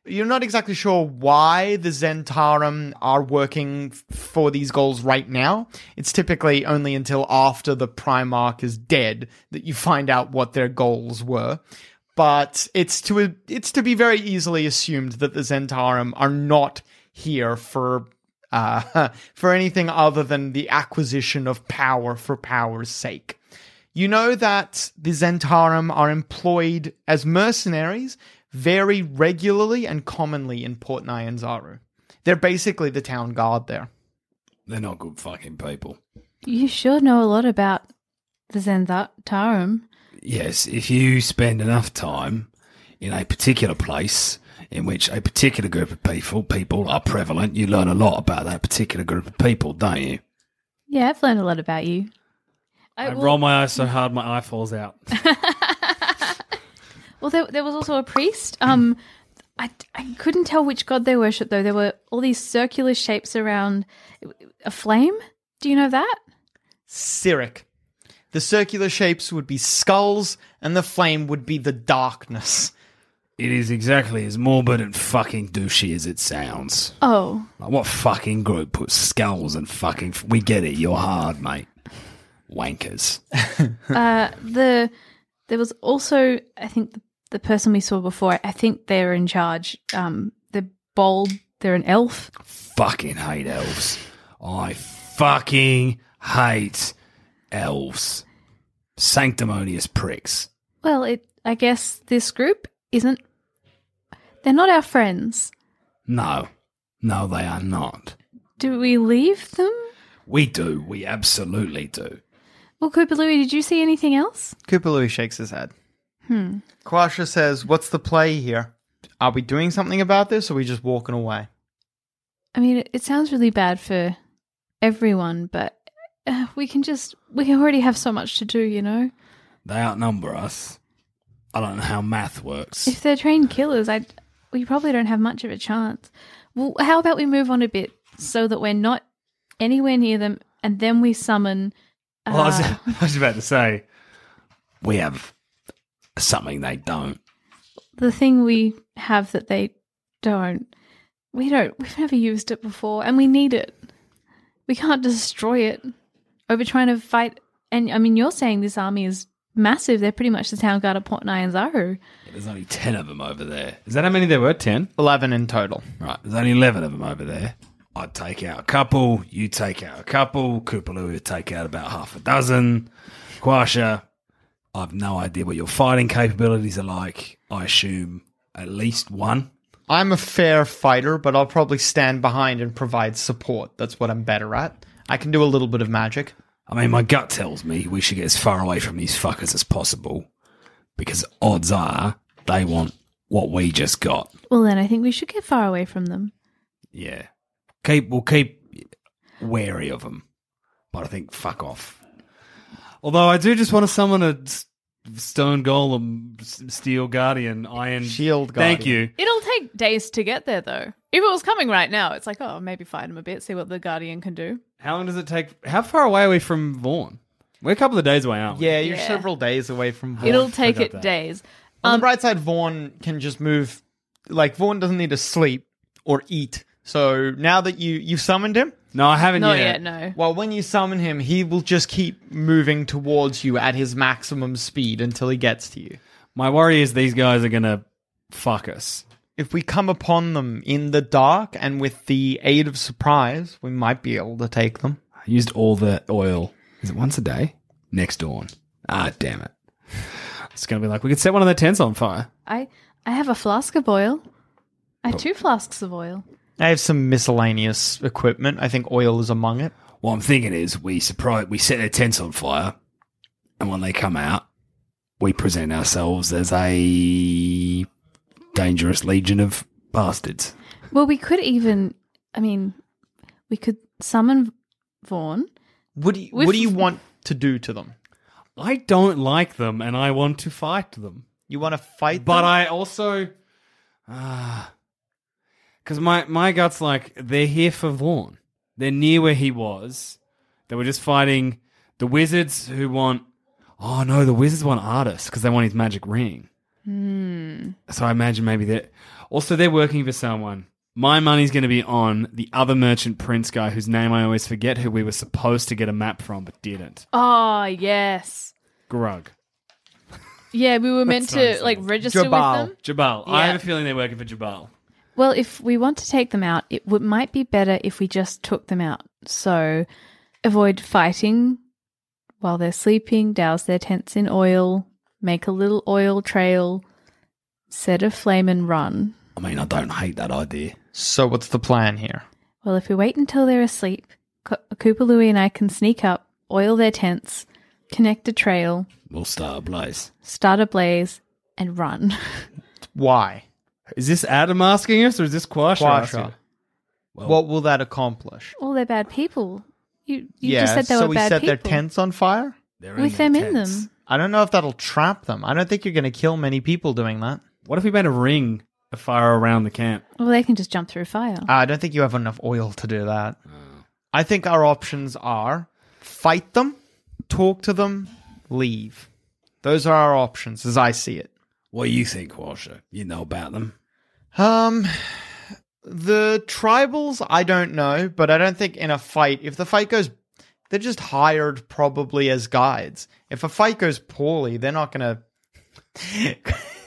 You're not exactly sure why the Zentarum are working f- for these goals right now. It's typically only until after the Primarch is dead that you find out what their goals were. But it's to it's to be very easily assumed that the Zentarum are not here for uh, for anything other than the acquisition of power for power's sake. You know that the Zentarum are employed as mercenaries very regularly and commonly in Port Nyanzaru. They're basically the town guard there.
They're not good fucking people.
You sure know a lot about the Zentarum.
Yes, if you spend enough time in a particular place in which a particular group of people people are prevalent, you learn a lot about that particular group of people, don't you?
Yeah, I've learned a lot about you.
I, I
will...
roll my eyes so hard my eye falls out.
Well, there, there was also a priest. Um, I, I couldn't tell which god they worshipped, though. There were all these circular shapes around a flame. Do you know that?
Cyric. The circular shapes would be skulls, and the flame would be the darkness.
It is exactly as morbid and fucking douchey as it sounds.
Oh.
Like, what fucking group puts skulls and fucking... F- we get it, you're hard, mate. Wankers.
uh, the There was also, I think, the, the person we saw before, I think they're in charge. Um, they're bold, they're an elf.
Fucking hate elves. I fucking hate elves. Sanctimonious pricks.
Well, it. I guess this group isn't... They're not our friends.
No. No, they are not.
Do we leave them?
We do. We absolutely do.
Well, Cooper Louie, did you see anything else?
Cooper Louie shakes his head.
Hmm.
Quasha says, what's the play here? Are we doing something about this, or are we just walking away?
I mean, it, it sounds really bad for everyone, but uh, we can just... We already have so much to do, you know?
They outnumber us. I don't know how math works.
If they're trained killers, I we probably don't have much of a chance. Well, how about we move on a bit so that we're not anywhere near them, and then we summon... Uh,
well, I, was, I was about to say...
We have something they don't.
The thing we have that they don't. We don't. We've never used it before, and we need it. We can't destroy it over trying to fight. And I mean, you're saying this army is massive. They're pretty much the town guard of Port Nyanzaru.
There's only ten of them over there.
Is that how many there were? Ten?
Eleven in total.
Right, there's only eleven of them over there. I'd take out a couple. You take out a couple. Koopaloo would take out about half a dozen. Quasha, I've no idea what your fighting capabilities are like. I assume at least one.
I'm a fair fighter, but I'll probably stand behind and provide support. That's what I'm better at. I can do a little bit of magic.
I mean, my gut tells me we should get as far away from these fuckers as possible, because odds are they want what we just got.
Well, then I think we should get far away from them.
Yeah. Keep We'll keep wary of them, but I think fuck off.
Although I do just want to summon a stone golem, steel guardian, iron
shield guardian.
Thank you.
It'll take days to get there, though. If it was coming right now, it's like, oh, maybe fight him a bit, see what the guardian can do.
How long does it take? How far away are we from Vaughn? We're a couple of days away, aren't we?
Yeah, you're
Yeah.
several days away from Vaughn.
It'll take
Forgot
it
that.
days.
On
Um,
the bright side, Vaughn can just move. Like, Vaughn doesn't need to sleep or eat. So now that you, you've summoned him,
No, I haven't
Not
yet.
yet, no.
well, when you summon him, he will just keep moving towards you at his maximum speed until he gets to you.
My worry is these guys are going to fuck us.
If we come upon them in the dark and with the aid of surprise, we might be able to take them.
I used all the oil. Is it once a day? Next dawn. Ah, damn it.
It's going to be like, we could set one of their tents on fire.
I I have a flask of oil. I have two flasks of oil.
I have some miscellaneous equipment. I think oil is among it.
What I'm thinking is we surprise, we set their tents on fire, and when they come out, we present ourselves as a dangerous legion of bastards.
Well, we could even, I mean, we could summon Vaughn.
What do you,
With-
what do you want to do to them?
I don't like them, and I want to fight them.
You want to fight
But
them?
I also... ah, because my, my gut's like, they're here for Vaughn. They're near where he was. They were just fighting the wizards who want... Oh, no, the wizards want Artis because they want his magic ring.
Hmm.
So I imagine maybe that...
Also, they're working for someone. My money's going to be on the other merchant prince guy whose name I always forget, who we were supposed to get a map from but didn't.
Oh, yes.
Grug.
Yeah, we were meant
That's
to like register
Jabal.
with them.
Jabal.
Yeah.
I have a feeling they're working for Jabal.
Well, if we want to take them out, it would, might be better if we just took them out. So avoid fighting while they're sleeping, douse their tents in oil, make a little oil trail, set a flame and run.
I mean, I don't hate that idea.
So what's the plan here?
Well, if we wait until they're asleep, Co- Cooper, Louie and I can sneak up, oil their tents, connect a trail,
We'll start a blaze.
start a blaze, and run.
Why?
Is this Adam asking us or is this Quasha,
Quasha.
asking?
Well,
What will that accomplish?
All they're bad people. You, you
yeah,
just said they
so
were
we
bad
set
people.
their tents on fire?
they're
With
their
them in
tents.
them.
I don't know if that'll trap them. I don't think you're going to kill many people doing that.
What if we made a ring of fire around the camp?
Well, they can just jump through fire.
I don't think you have enough oil to do that. I think our options are fight them, talk to them, leave. Those are our options as I see it.
What do you think, Quasha? You know about them?
Um, the tribals, I don't know, but I don't think in a fight, if the fight goes, they're just hired probably as guides. If a fight goes poorly, they're not going to...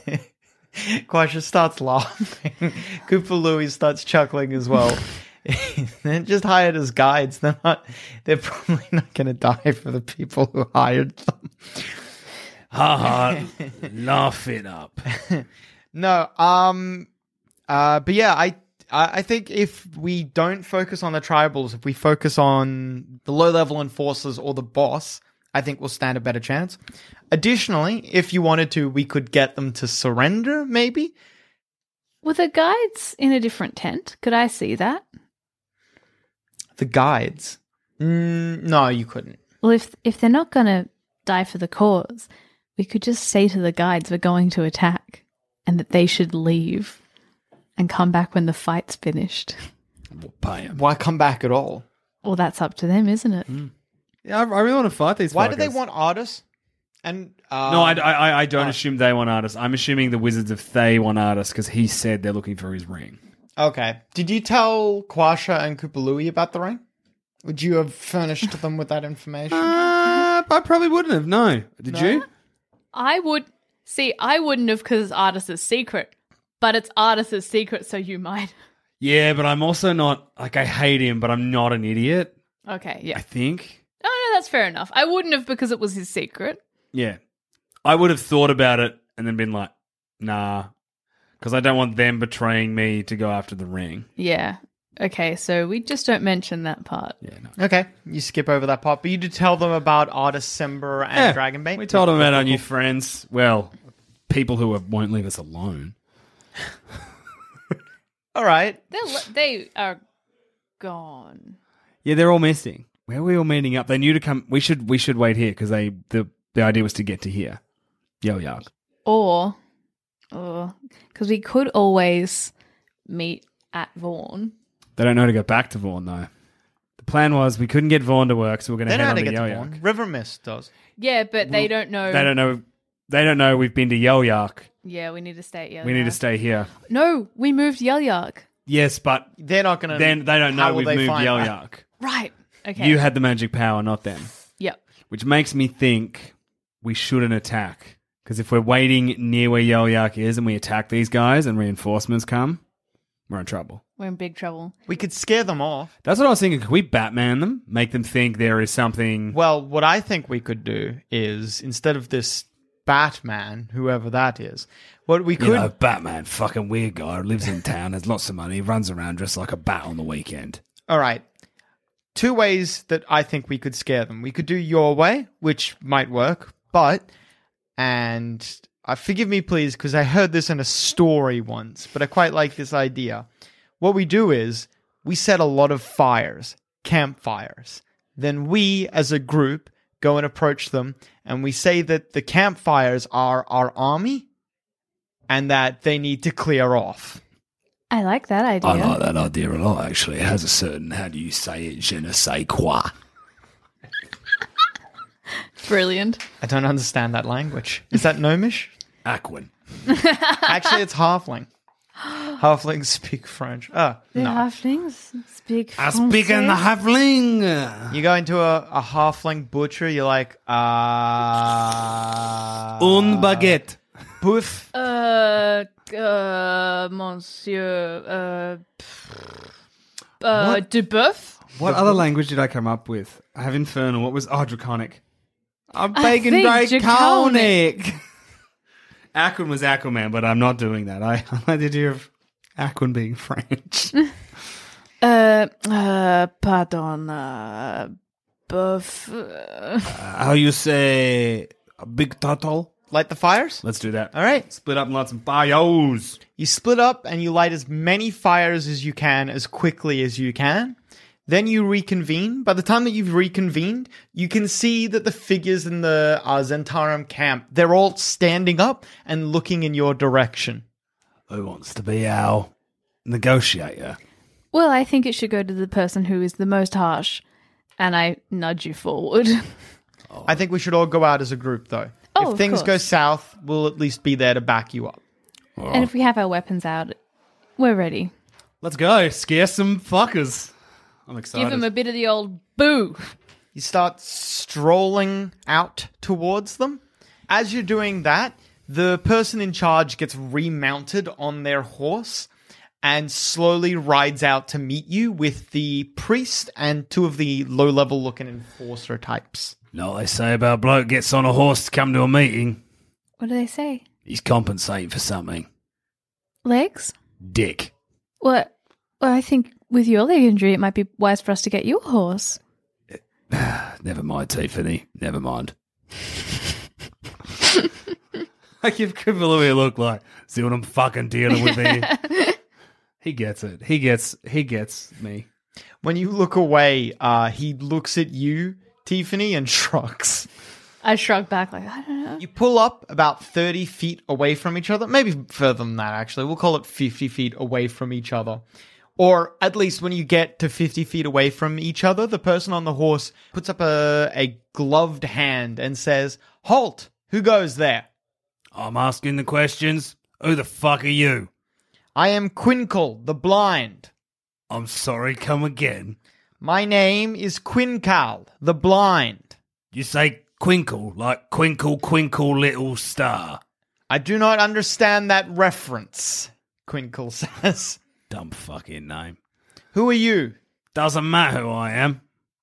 Quasha starts laughing. Cooper Louie starts chuckling as well. They're just hired as guides. They're not. They're probably not going to die for the people who hired them.
Ha ha. Laugh it up.
No. Um. Uh. But yeah, I. I I think if we don't focus on the tribals, if we focus on the low-level enforcers or the boss, I think we'll stand a better chance. Additionally, if you wanted to, we could get them to surrender, maybe.
Were the guides in a different tent? Could I see that?
The guides. Mm, no, you couldn't.
Well, if if they're not going to die for the cause, we could just say to the guides we're going to attack and that they should leave and come back when the fight's finished.
We'll pay him.
Why come back at all?
Well, that's up to them, isn't it?
Mm. Yeah, I, I really want to fight these
Why do
fuckers.
they want Artis? And uh,
No, I, I, I don't
oh.
assume they want artists. I'm assuming the Wizards of Thay want artists because he said they're looking for his ring.
Okay. Did you tell Quasha and Cooper Louie about the ring? Would you have furnished them with that information?
Uh, I probably wouldn't have. No, did
No?
you?
I would see. I wouldn't have because it's Artis's secret, but it's Artis's secret, so you might.
Yeah, but I'm also not like I hate him, but I'm not an idiot.
Okay, yeah.
I think.
Oh no, that's fair enough. I wouldn't have because it was his secret.
Yeah, I would have thought about it and then been like, nah, because I don't want them betraying me to go after the ring.
Yeah. Okay, so we just don't mention that part.
Yeah, no.
Okay. You skip over that part, but you did tell them about Artis, Simber, and
Yeah,
Dragonbait.
We told them about our new friends. Well, people who are, won't leave us alone.
All right.
They're le- they are gone.
Yeah, they're all missing. Where are we all meeting up? They knew to come. We should we should wait here because they the the idea was to get to here. Yo Yark.
Or, or because we could always meet at Vaughn.
They don't know how to go back to Vaughn though. The plan was we couldn't get Vaughn to work, so we're going
They
to
know
head
how
on
to
to
get
Yo
to
Yark.
Vaughn. River Mist does.
Yeah, but they don't know.
They don't know. They don't know we've been to Yo Yark.
Yeah, we need to stay at Yell
We need to
Yark.
stay here.
No, we moved Yell Yark.
Yes, but
They're not going to.
then they don't
how
know
will
we've
they
moved
find
Yo
that?
Yark.
Right. Okay.
You had the magic power, not them.
Yep.
Which makes me think we shouldn't attack. Because if we're waiting near where Yo Yark is and we attack these guys and reinforcements come, we're in trouble.
We're in big trouble.
We could scare them off.
That's what I was thinking. Could we Batman them? Make them think there is something...
Well, what I think we could do is instead of this Batman, whoever that is, what we could.
You know, Batman, fucking weird guy, lives in town, has lots of money, runs around dressed like a bat on the weekend.
All right. Two ways that I think we could scare them. We could do your way, which might work, but, and uh, forgive me please, because I heard this in a story once, but I quite like this idea. What we do is we set a lot of fires, campfires. Then we, as a group, go and approach them, and we say that the campfires are our army, and that they need to clear off.
I like that idea.
I like that idea a lot, actually. It has a certain, how do you say it, je ne sais quoi.
Brilliant.
I don't understand that language. Is that Gnomish?
Aquan.
Actually, it's Halfling. Halflings speak French. Oh,
The
no.
halflings speak
I speak in the
Francais?
halfling.
You go into a, a halfling butcher, you're like, uh...
Un baguette.
Booth.
Uh, uh, monsieur, uh, uh,
What?
de boeuf?
What other language did I come up with? I have Infernal. What was... Oh, Draconic. I'm
I
bacon
think
Draconic. Aquan was Aquaman, but I'm not doing that. I, I like the idea of Aquan being French.
Uh, uh, pardon, uh, boeuf. Uh,
How you say a big turtle?
Light the fires?
Let's do that.
All right.
Split up and light some fires.
You split up and you light as many fires as you can as quickly as you can. Then you reconvene. By the time that you've reconvened, you can see that the figures in the uh, Zentarum camp, they're all standing up and looking in your direction.
Who wants to be our negotiator?
well, I think it should go to the person who is the most harsh, and I nudge you forward.
I think we should all go out as a group, though.
Oh,
if
of
things go
course.
south, we'll at least be there to back you up.
And if we have our weapons out, we're ready.
Let's go. Scare some fuckers. I'm excited.
Give him a bit of the old boo.
You start strolling out towards them. As you're doing that, the person in charge gets remounted on their horse and slowly rides out to meet you with the priest and two of the low-level looking enforcer types.
Know what they say about a bloke gets on a horse to come to a meeting?
What do they say?
He's compensating for something.
Legs?
Dick.
Well, well, I think with your leg injury, it might be wise for us to get you a horse.
Never mind, Tiffany. Never mind. I give Cavilla a look like, see what I'm fucking dealing with here. He gets it. He gets he gets me.
When you look away, uh, he looks at you, Tiffany, and shrugs.
I shrug back like, I don't know.
You pull up about thirty feet away from each other. Maybe further than that, actually. We'll call it fifty feet away from each other. Or at least when you get to fifty feet away from each other, the person on the horse puts up a, a gloved hand and says, "Halt! Who goes there?"
I'm asking the questions. Who the fuck are you?
I am Quinkle, the blind.
I'm sorry, come again.
My name is Quincal, the blind.
You say Quinkle, like Quinkle, Quinkle, little star.
I do not understand that reference, Quinkle says.
Dumb fucking name.
Who are you?
Doesn't matter who I am.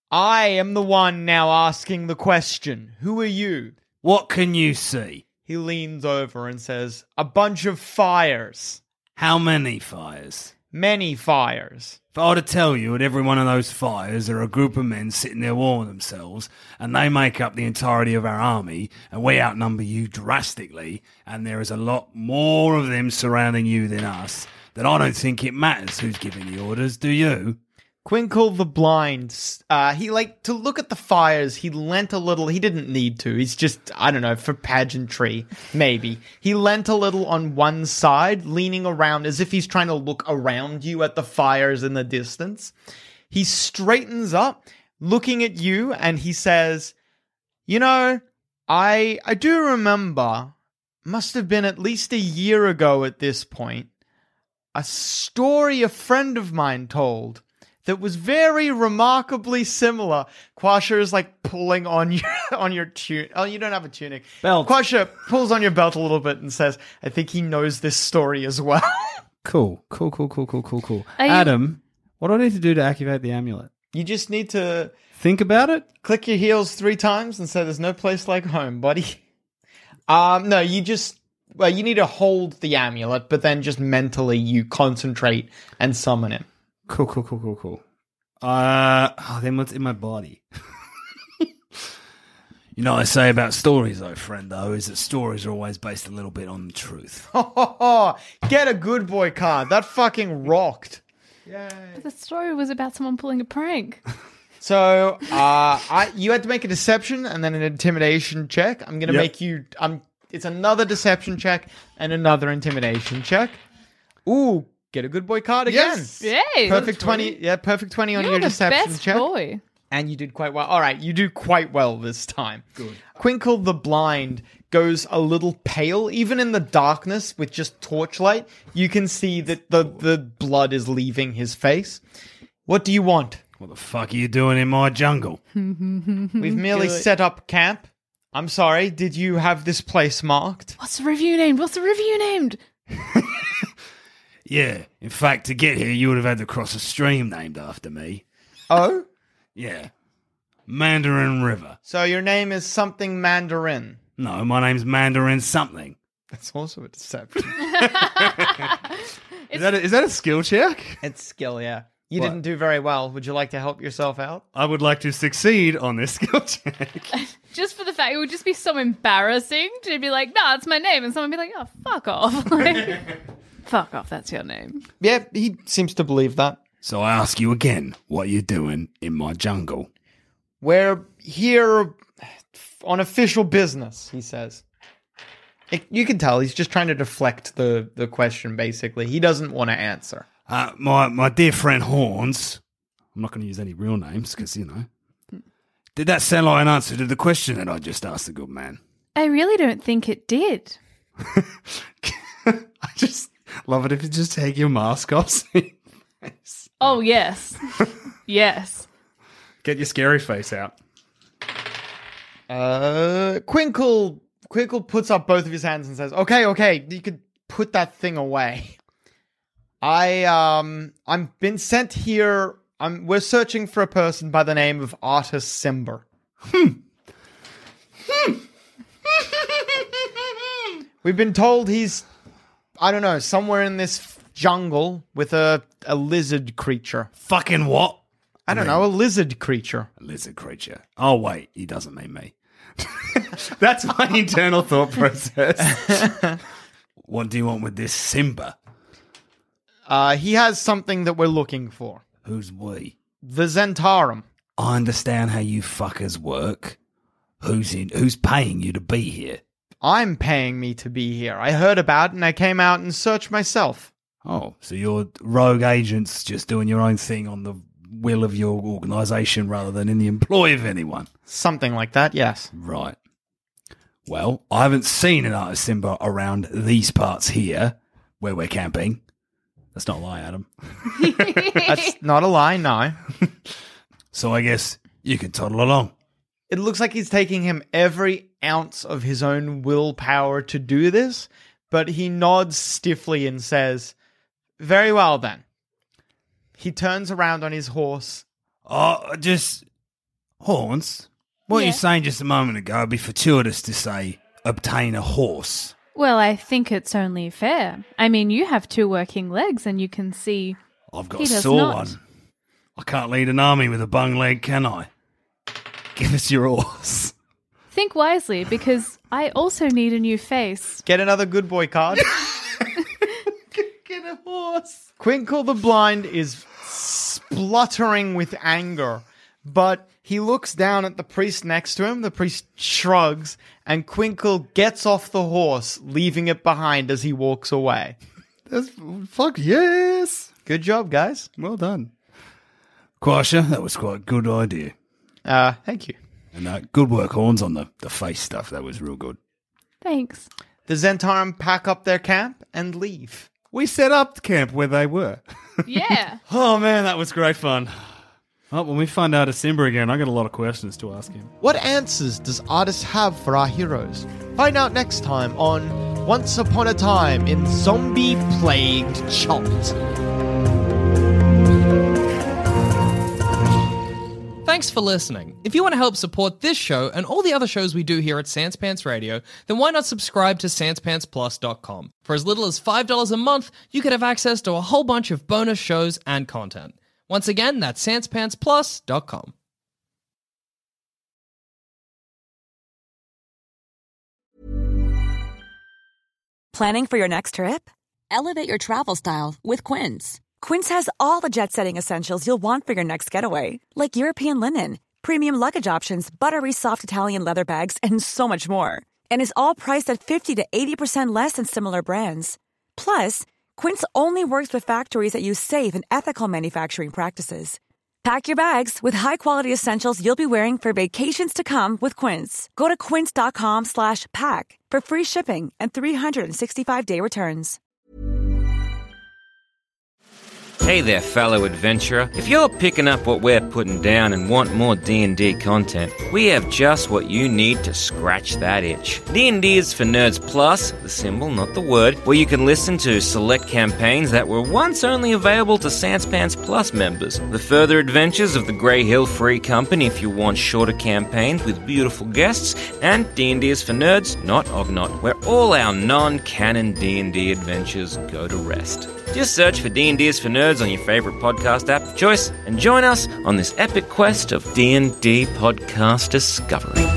I am the one now asking the question. Who are you?
What can you see?
He leans over and says, a bunch of fires.
How many fires?
Many fires.
If I were to tell you at every one of those fires there are a group of men sitting there warming themselves, and they make up the entirety of our army, and we outnumber you drastically, and there is a lot more of them surrounding you than us, then I don't think it matters who's giving the orders, do you?
Quinkle the blind, uh, he like to look at the fires. He leant a little. He didn't need to. He's just, I don't know, for pageantry, maybe. He leant a little on one side, leaning around as if he's trying to look around you at the fires in the distance. He straightens up, looking at you, and he says, you know, I, I do remember, must have been at least a year ago at this point, a story a friend of mine told that was very remarkably similar. Quasha is like pulling on your on your tunic. Oh, you don't have a tunic.
Belt.
Quasha pulls on your belt a little bit and says, I think he knows this story as well.
Cool, cool, cool, cool, cool, cool, cool.
Are you-
Adam, what do I need to do to activate the amulet?
You just need to
Think about it?
click your heels three times and say, there's no place like home, buddy. Um, no, you just, well, you need to hold the amulet, but then just mentally you concentrate and summon him.
Cool, cool, cool, cool, cool. Uh, oh, then what's in my body? You know what I say about stories, though, friend, though, is that stories are always based a little bit on the truth.
Get a good boy card. That fucking rocked.
The story was about someone pulling a prank.
So, uh, I you had to make a deception and then an intimidation check. I'm gonna
Yep.
make you. Um, it's another deception check and another intimidation check. Ooh, get a good boy card again.
Yes.
Yay!
Perfect twenty. Yeah, perfect twenty on
You're
your
the
deception
best
check.
boy.
And you did quite well. All right, you do quite well this time.
Good.
Quinkle the blind goes a little pale. Even in the darkness with just torchlight, you can see that the, the blood is leaving his face. What do you want?
What the fuck are you doing in my jungle?
We've merely set up camp. I'm sorry, did you have this place marked?
What's the review named? What's the review named?
Yeah, in fact, to get here, you would have had to cross a stream named after me.
Oh?
Yeah. Mandarin River.
So your name is something Mandarin?
No, my name's Mandarin something.
That's also a deception.
Is that a, is that a skill check?
It's skill, yeah. You
What?
didn't do very well. Would you like to help yourself out?
I would like to succeed on this skill check.
Just for the fact, it would just be so embarrassing to be like, nah, it's my name. And someone would be like, oh, fuck off. Like, fuck off, that's your name.
Yeah, he seems to believe that.
So I ask you again, what are you doing in my jungle?
We're here on official business, he says. It, you can tell he's just trying to deflect the, the question, basically. He doesn't want to answer.
Uh, my, my dear friend Horns, I'm not going to use any real names because, you know, did that sound like an answer to the question that I just asked the good man?
I really don't think it did.
I just love it if you just take your mask off.
Oh, yes. Yes.
Get your scary face out.
Uh, Quinkle, Quinkle puts up both of his hands and says, okay, okay, you could put that thing away. I, um, I'm been sent here. I'm, we're searching for a person by the name of Artis Simber. Hmm. Hmm. We've been told he's, I don't know, somewhere in this jungle with a, a lizard creature.
Fucking what?
I don't know, a lizard creature.
A lizard creature. Oh, wait, he doesn't mean me.
That's my internal thought process.
What do you want with this Simba?
Uh, he has something that we're looking for.
Who's we?
The Zentarum.
I understand how you fuckers work. Who's in? Who's paying you to be here?
I'm paying me to be here. I heard about it and I came out and searched myself.
Oh, so you're rogue agents just doing your own thing on the will of your organisation rather than in the employ of anyone?
Something like that, yes.
Right. Well, I haven't seen an Artis Simba around these parts here where we're camping. That's not a lie, Adam.
That's not a lie, no.
So I guess you can toddle along.
It looks like he's taking him every ounce of his own willpower to do this, but he nods stiffly and says, very well then. He turns around on his horse.
Oh, just... Horns? What
Yeah.
you saying just a moment ago would be fortuitous to say, obtain a horse.
Well, I think it's only fair. I mean, you have two working legs and you can see
I've got
he
a
does
sore
not.
one. I can't lead an army with a bung leg, can I? Give us your horse.
Think wisely, because I also need a new face.
Get another good boy card.
Get a horse.
Quinkle the Blind is spluttering with anger, but he looks down at the priest next to him. The priest shrugs, and Quinkle gets off the horse, leaving it behind as he walks away.
That's, fuck yes.
Good job, guys.
Well done.
Quasha, that was quite a good idea.
Uh, thank you.
And uh, good work, Horns, on the, the face stuff. That was real good.
Thanks.
The Zentarum pack up their camp and leave.
We set up the camp where they were.
Yeah.
Oh man, that was great fun. Oh, when we find out it's Simba again, I got a lot of questions to ask him.
What answers does Artis have for our heroes? Find out next time on Once Upon a Time in Zombie-Plagued Chult.
Thanks for listening. If you want to help support this show and all the other shows we do here at Sans Pants Radio, then why not subscribe to sans pants plus dot com? For as little as five dollars a month, you could have access to a whole bunch of bonus shows and content. Once again, that's sans pants plus dot com.
Planning for your next trip? Elevate your travel style with Quince. Quince has all the jet-setting essentials you'll want for your next getaway, like European linen, premium luggage options, buttery soft Italian leather bags, and so much more. And is all priced at fifty to eighty percent less than similar brands. Plus, Quince only works with factories that use safe and ethical manufacturing practices. Pack your bags with high-quality essentials you'll be wearing for vacations to come with Quince. Go to quince.com slash pack for for free shipping and three sixty-five day returns.
Hey there, fellow adventurer. If you're picking up what we're putting down and want more D and D content, we have just what you need to scratch that itch. D and D is for Nerds Plus, the symbol, not the word, where you can listen to select campaigns that were once only available to Sanspants Plus members. The further adventures of the Grey Hill Free Company if you want shorter campaigns with beautiful guests, and D and D is for Nerds, not Ognot, where all our non-canon D and D adventures go to rest. Just search for D and D is for Nerds on your favourite podcast app of choice and join us on this epic quest of D and D podcast discovery.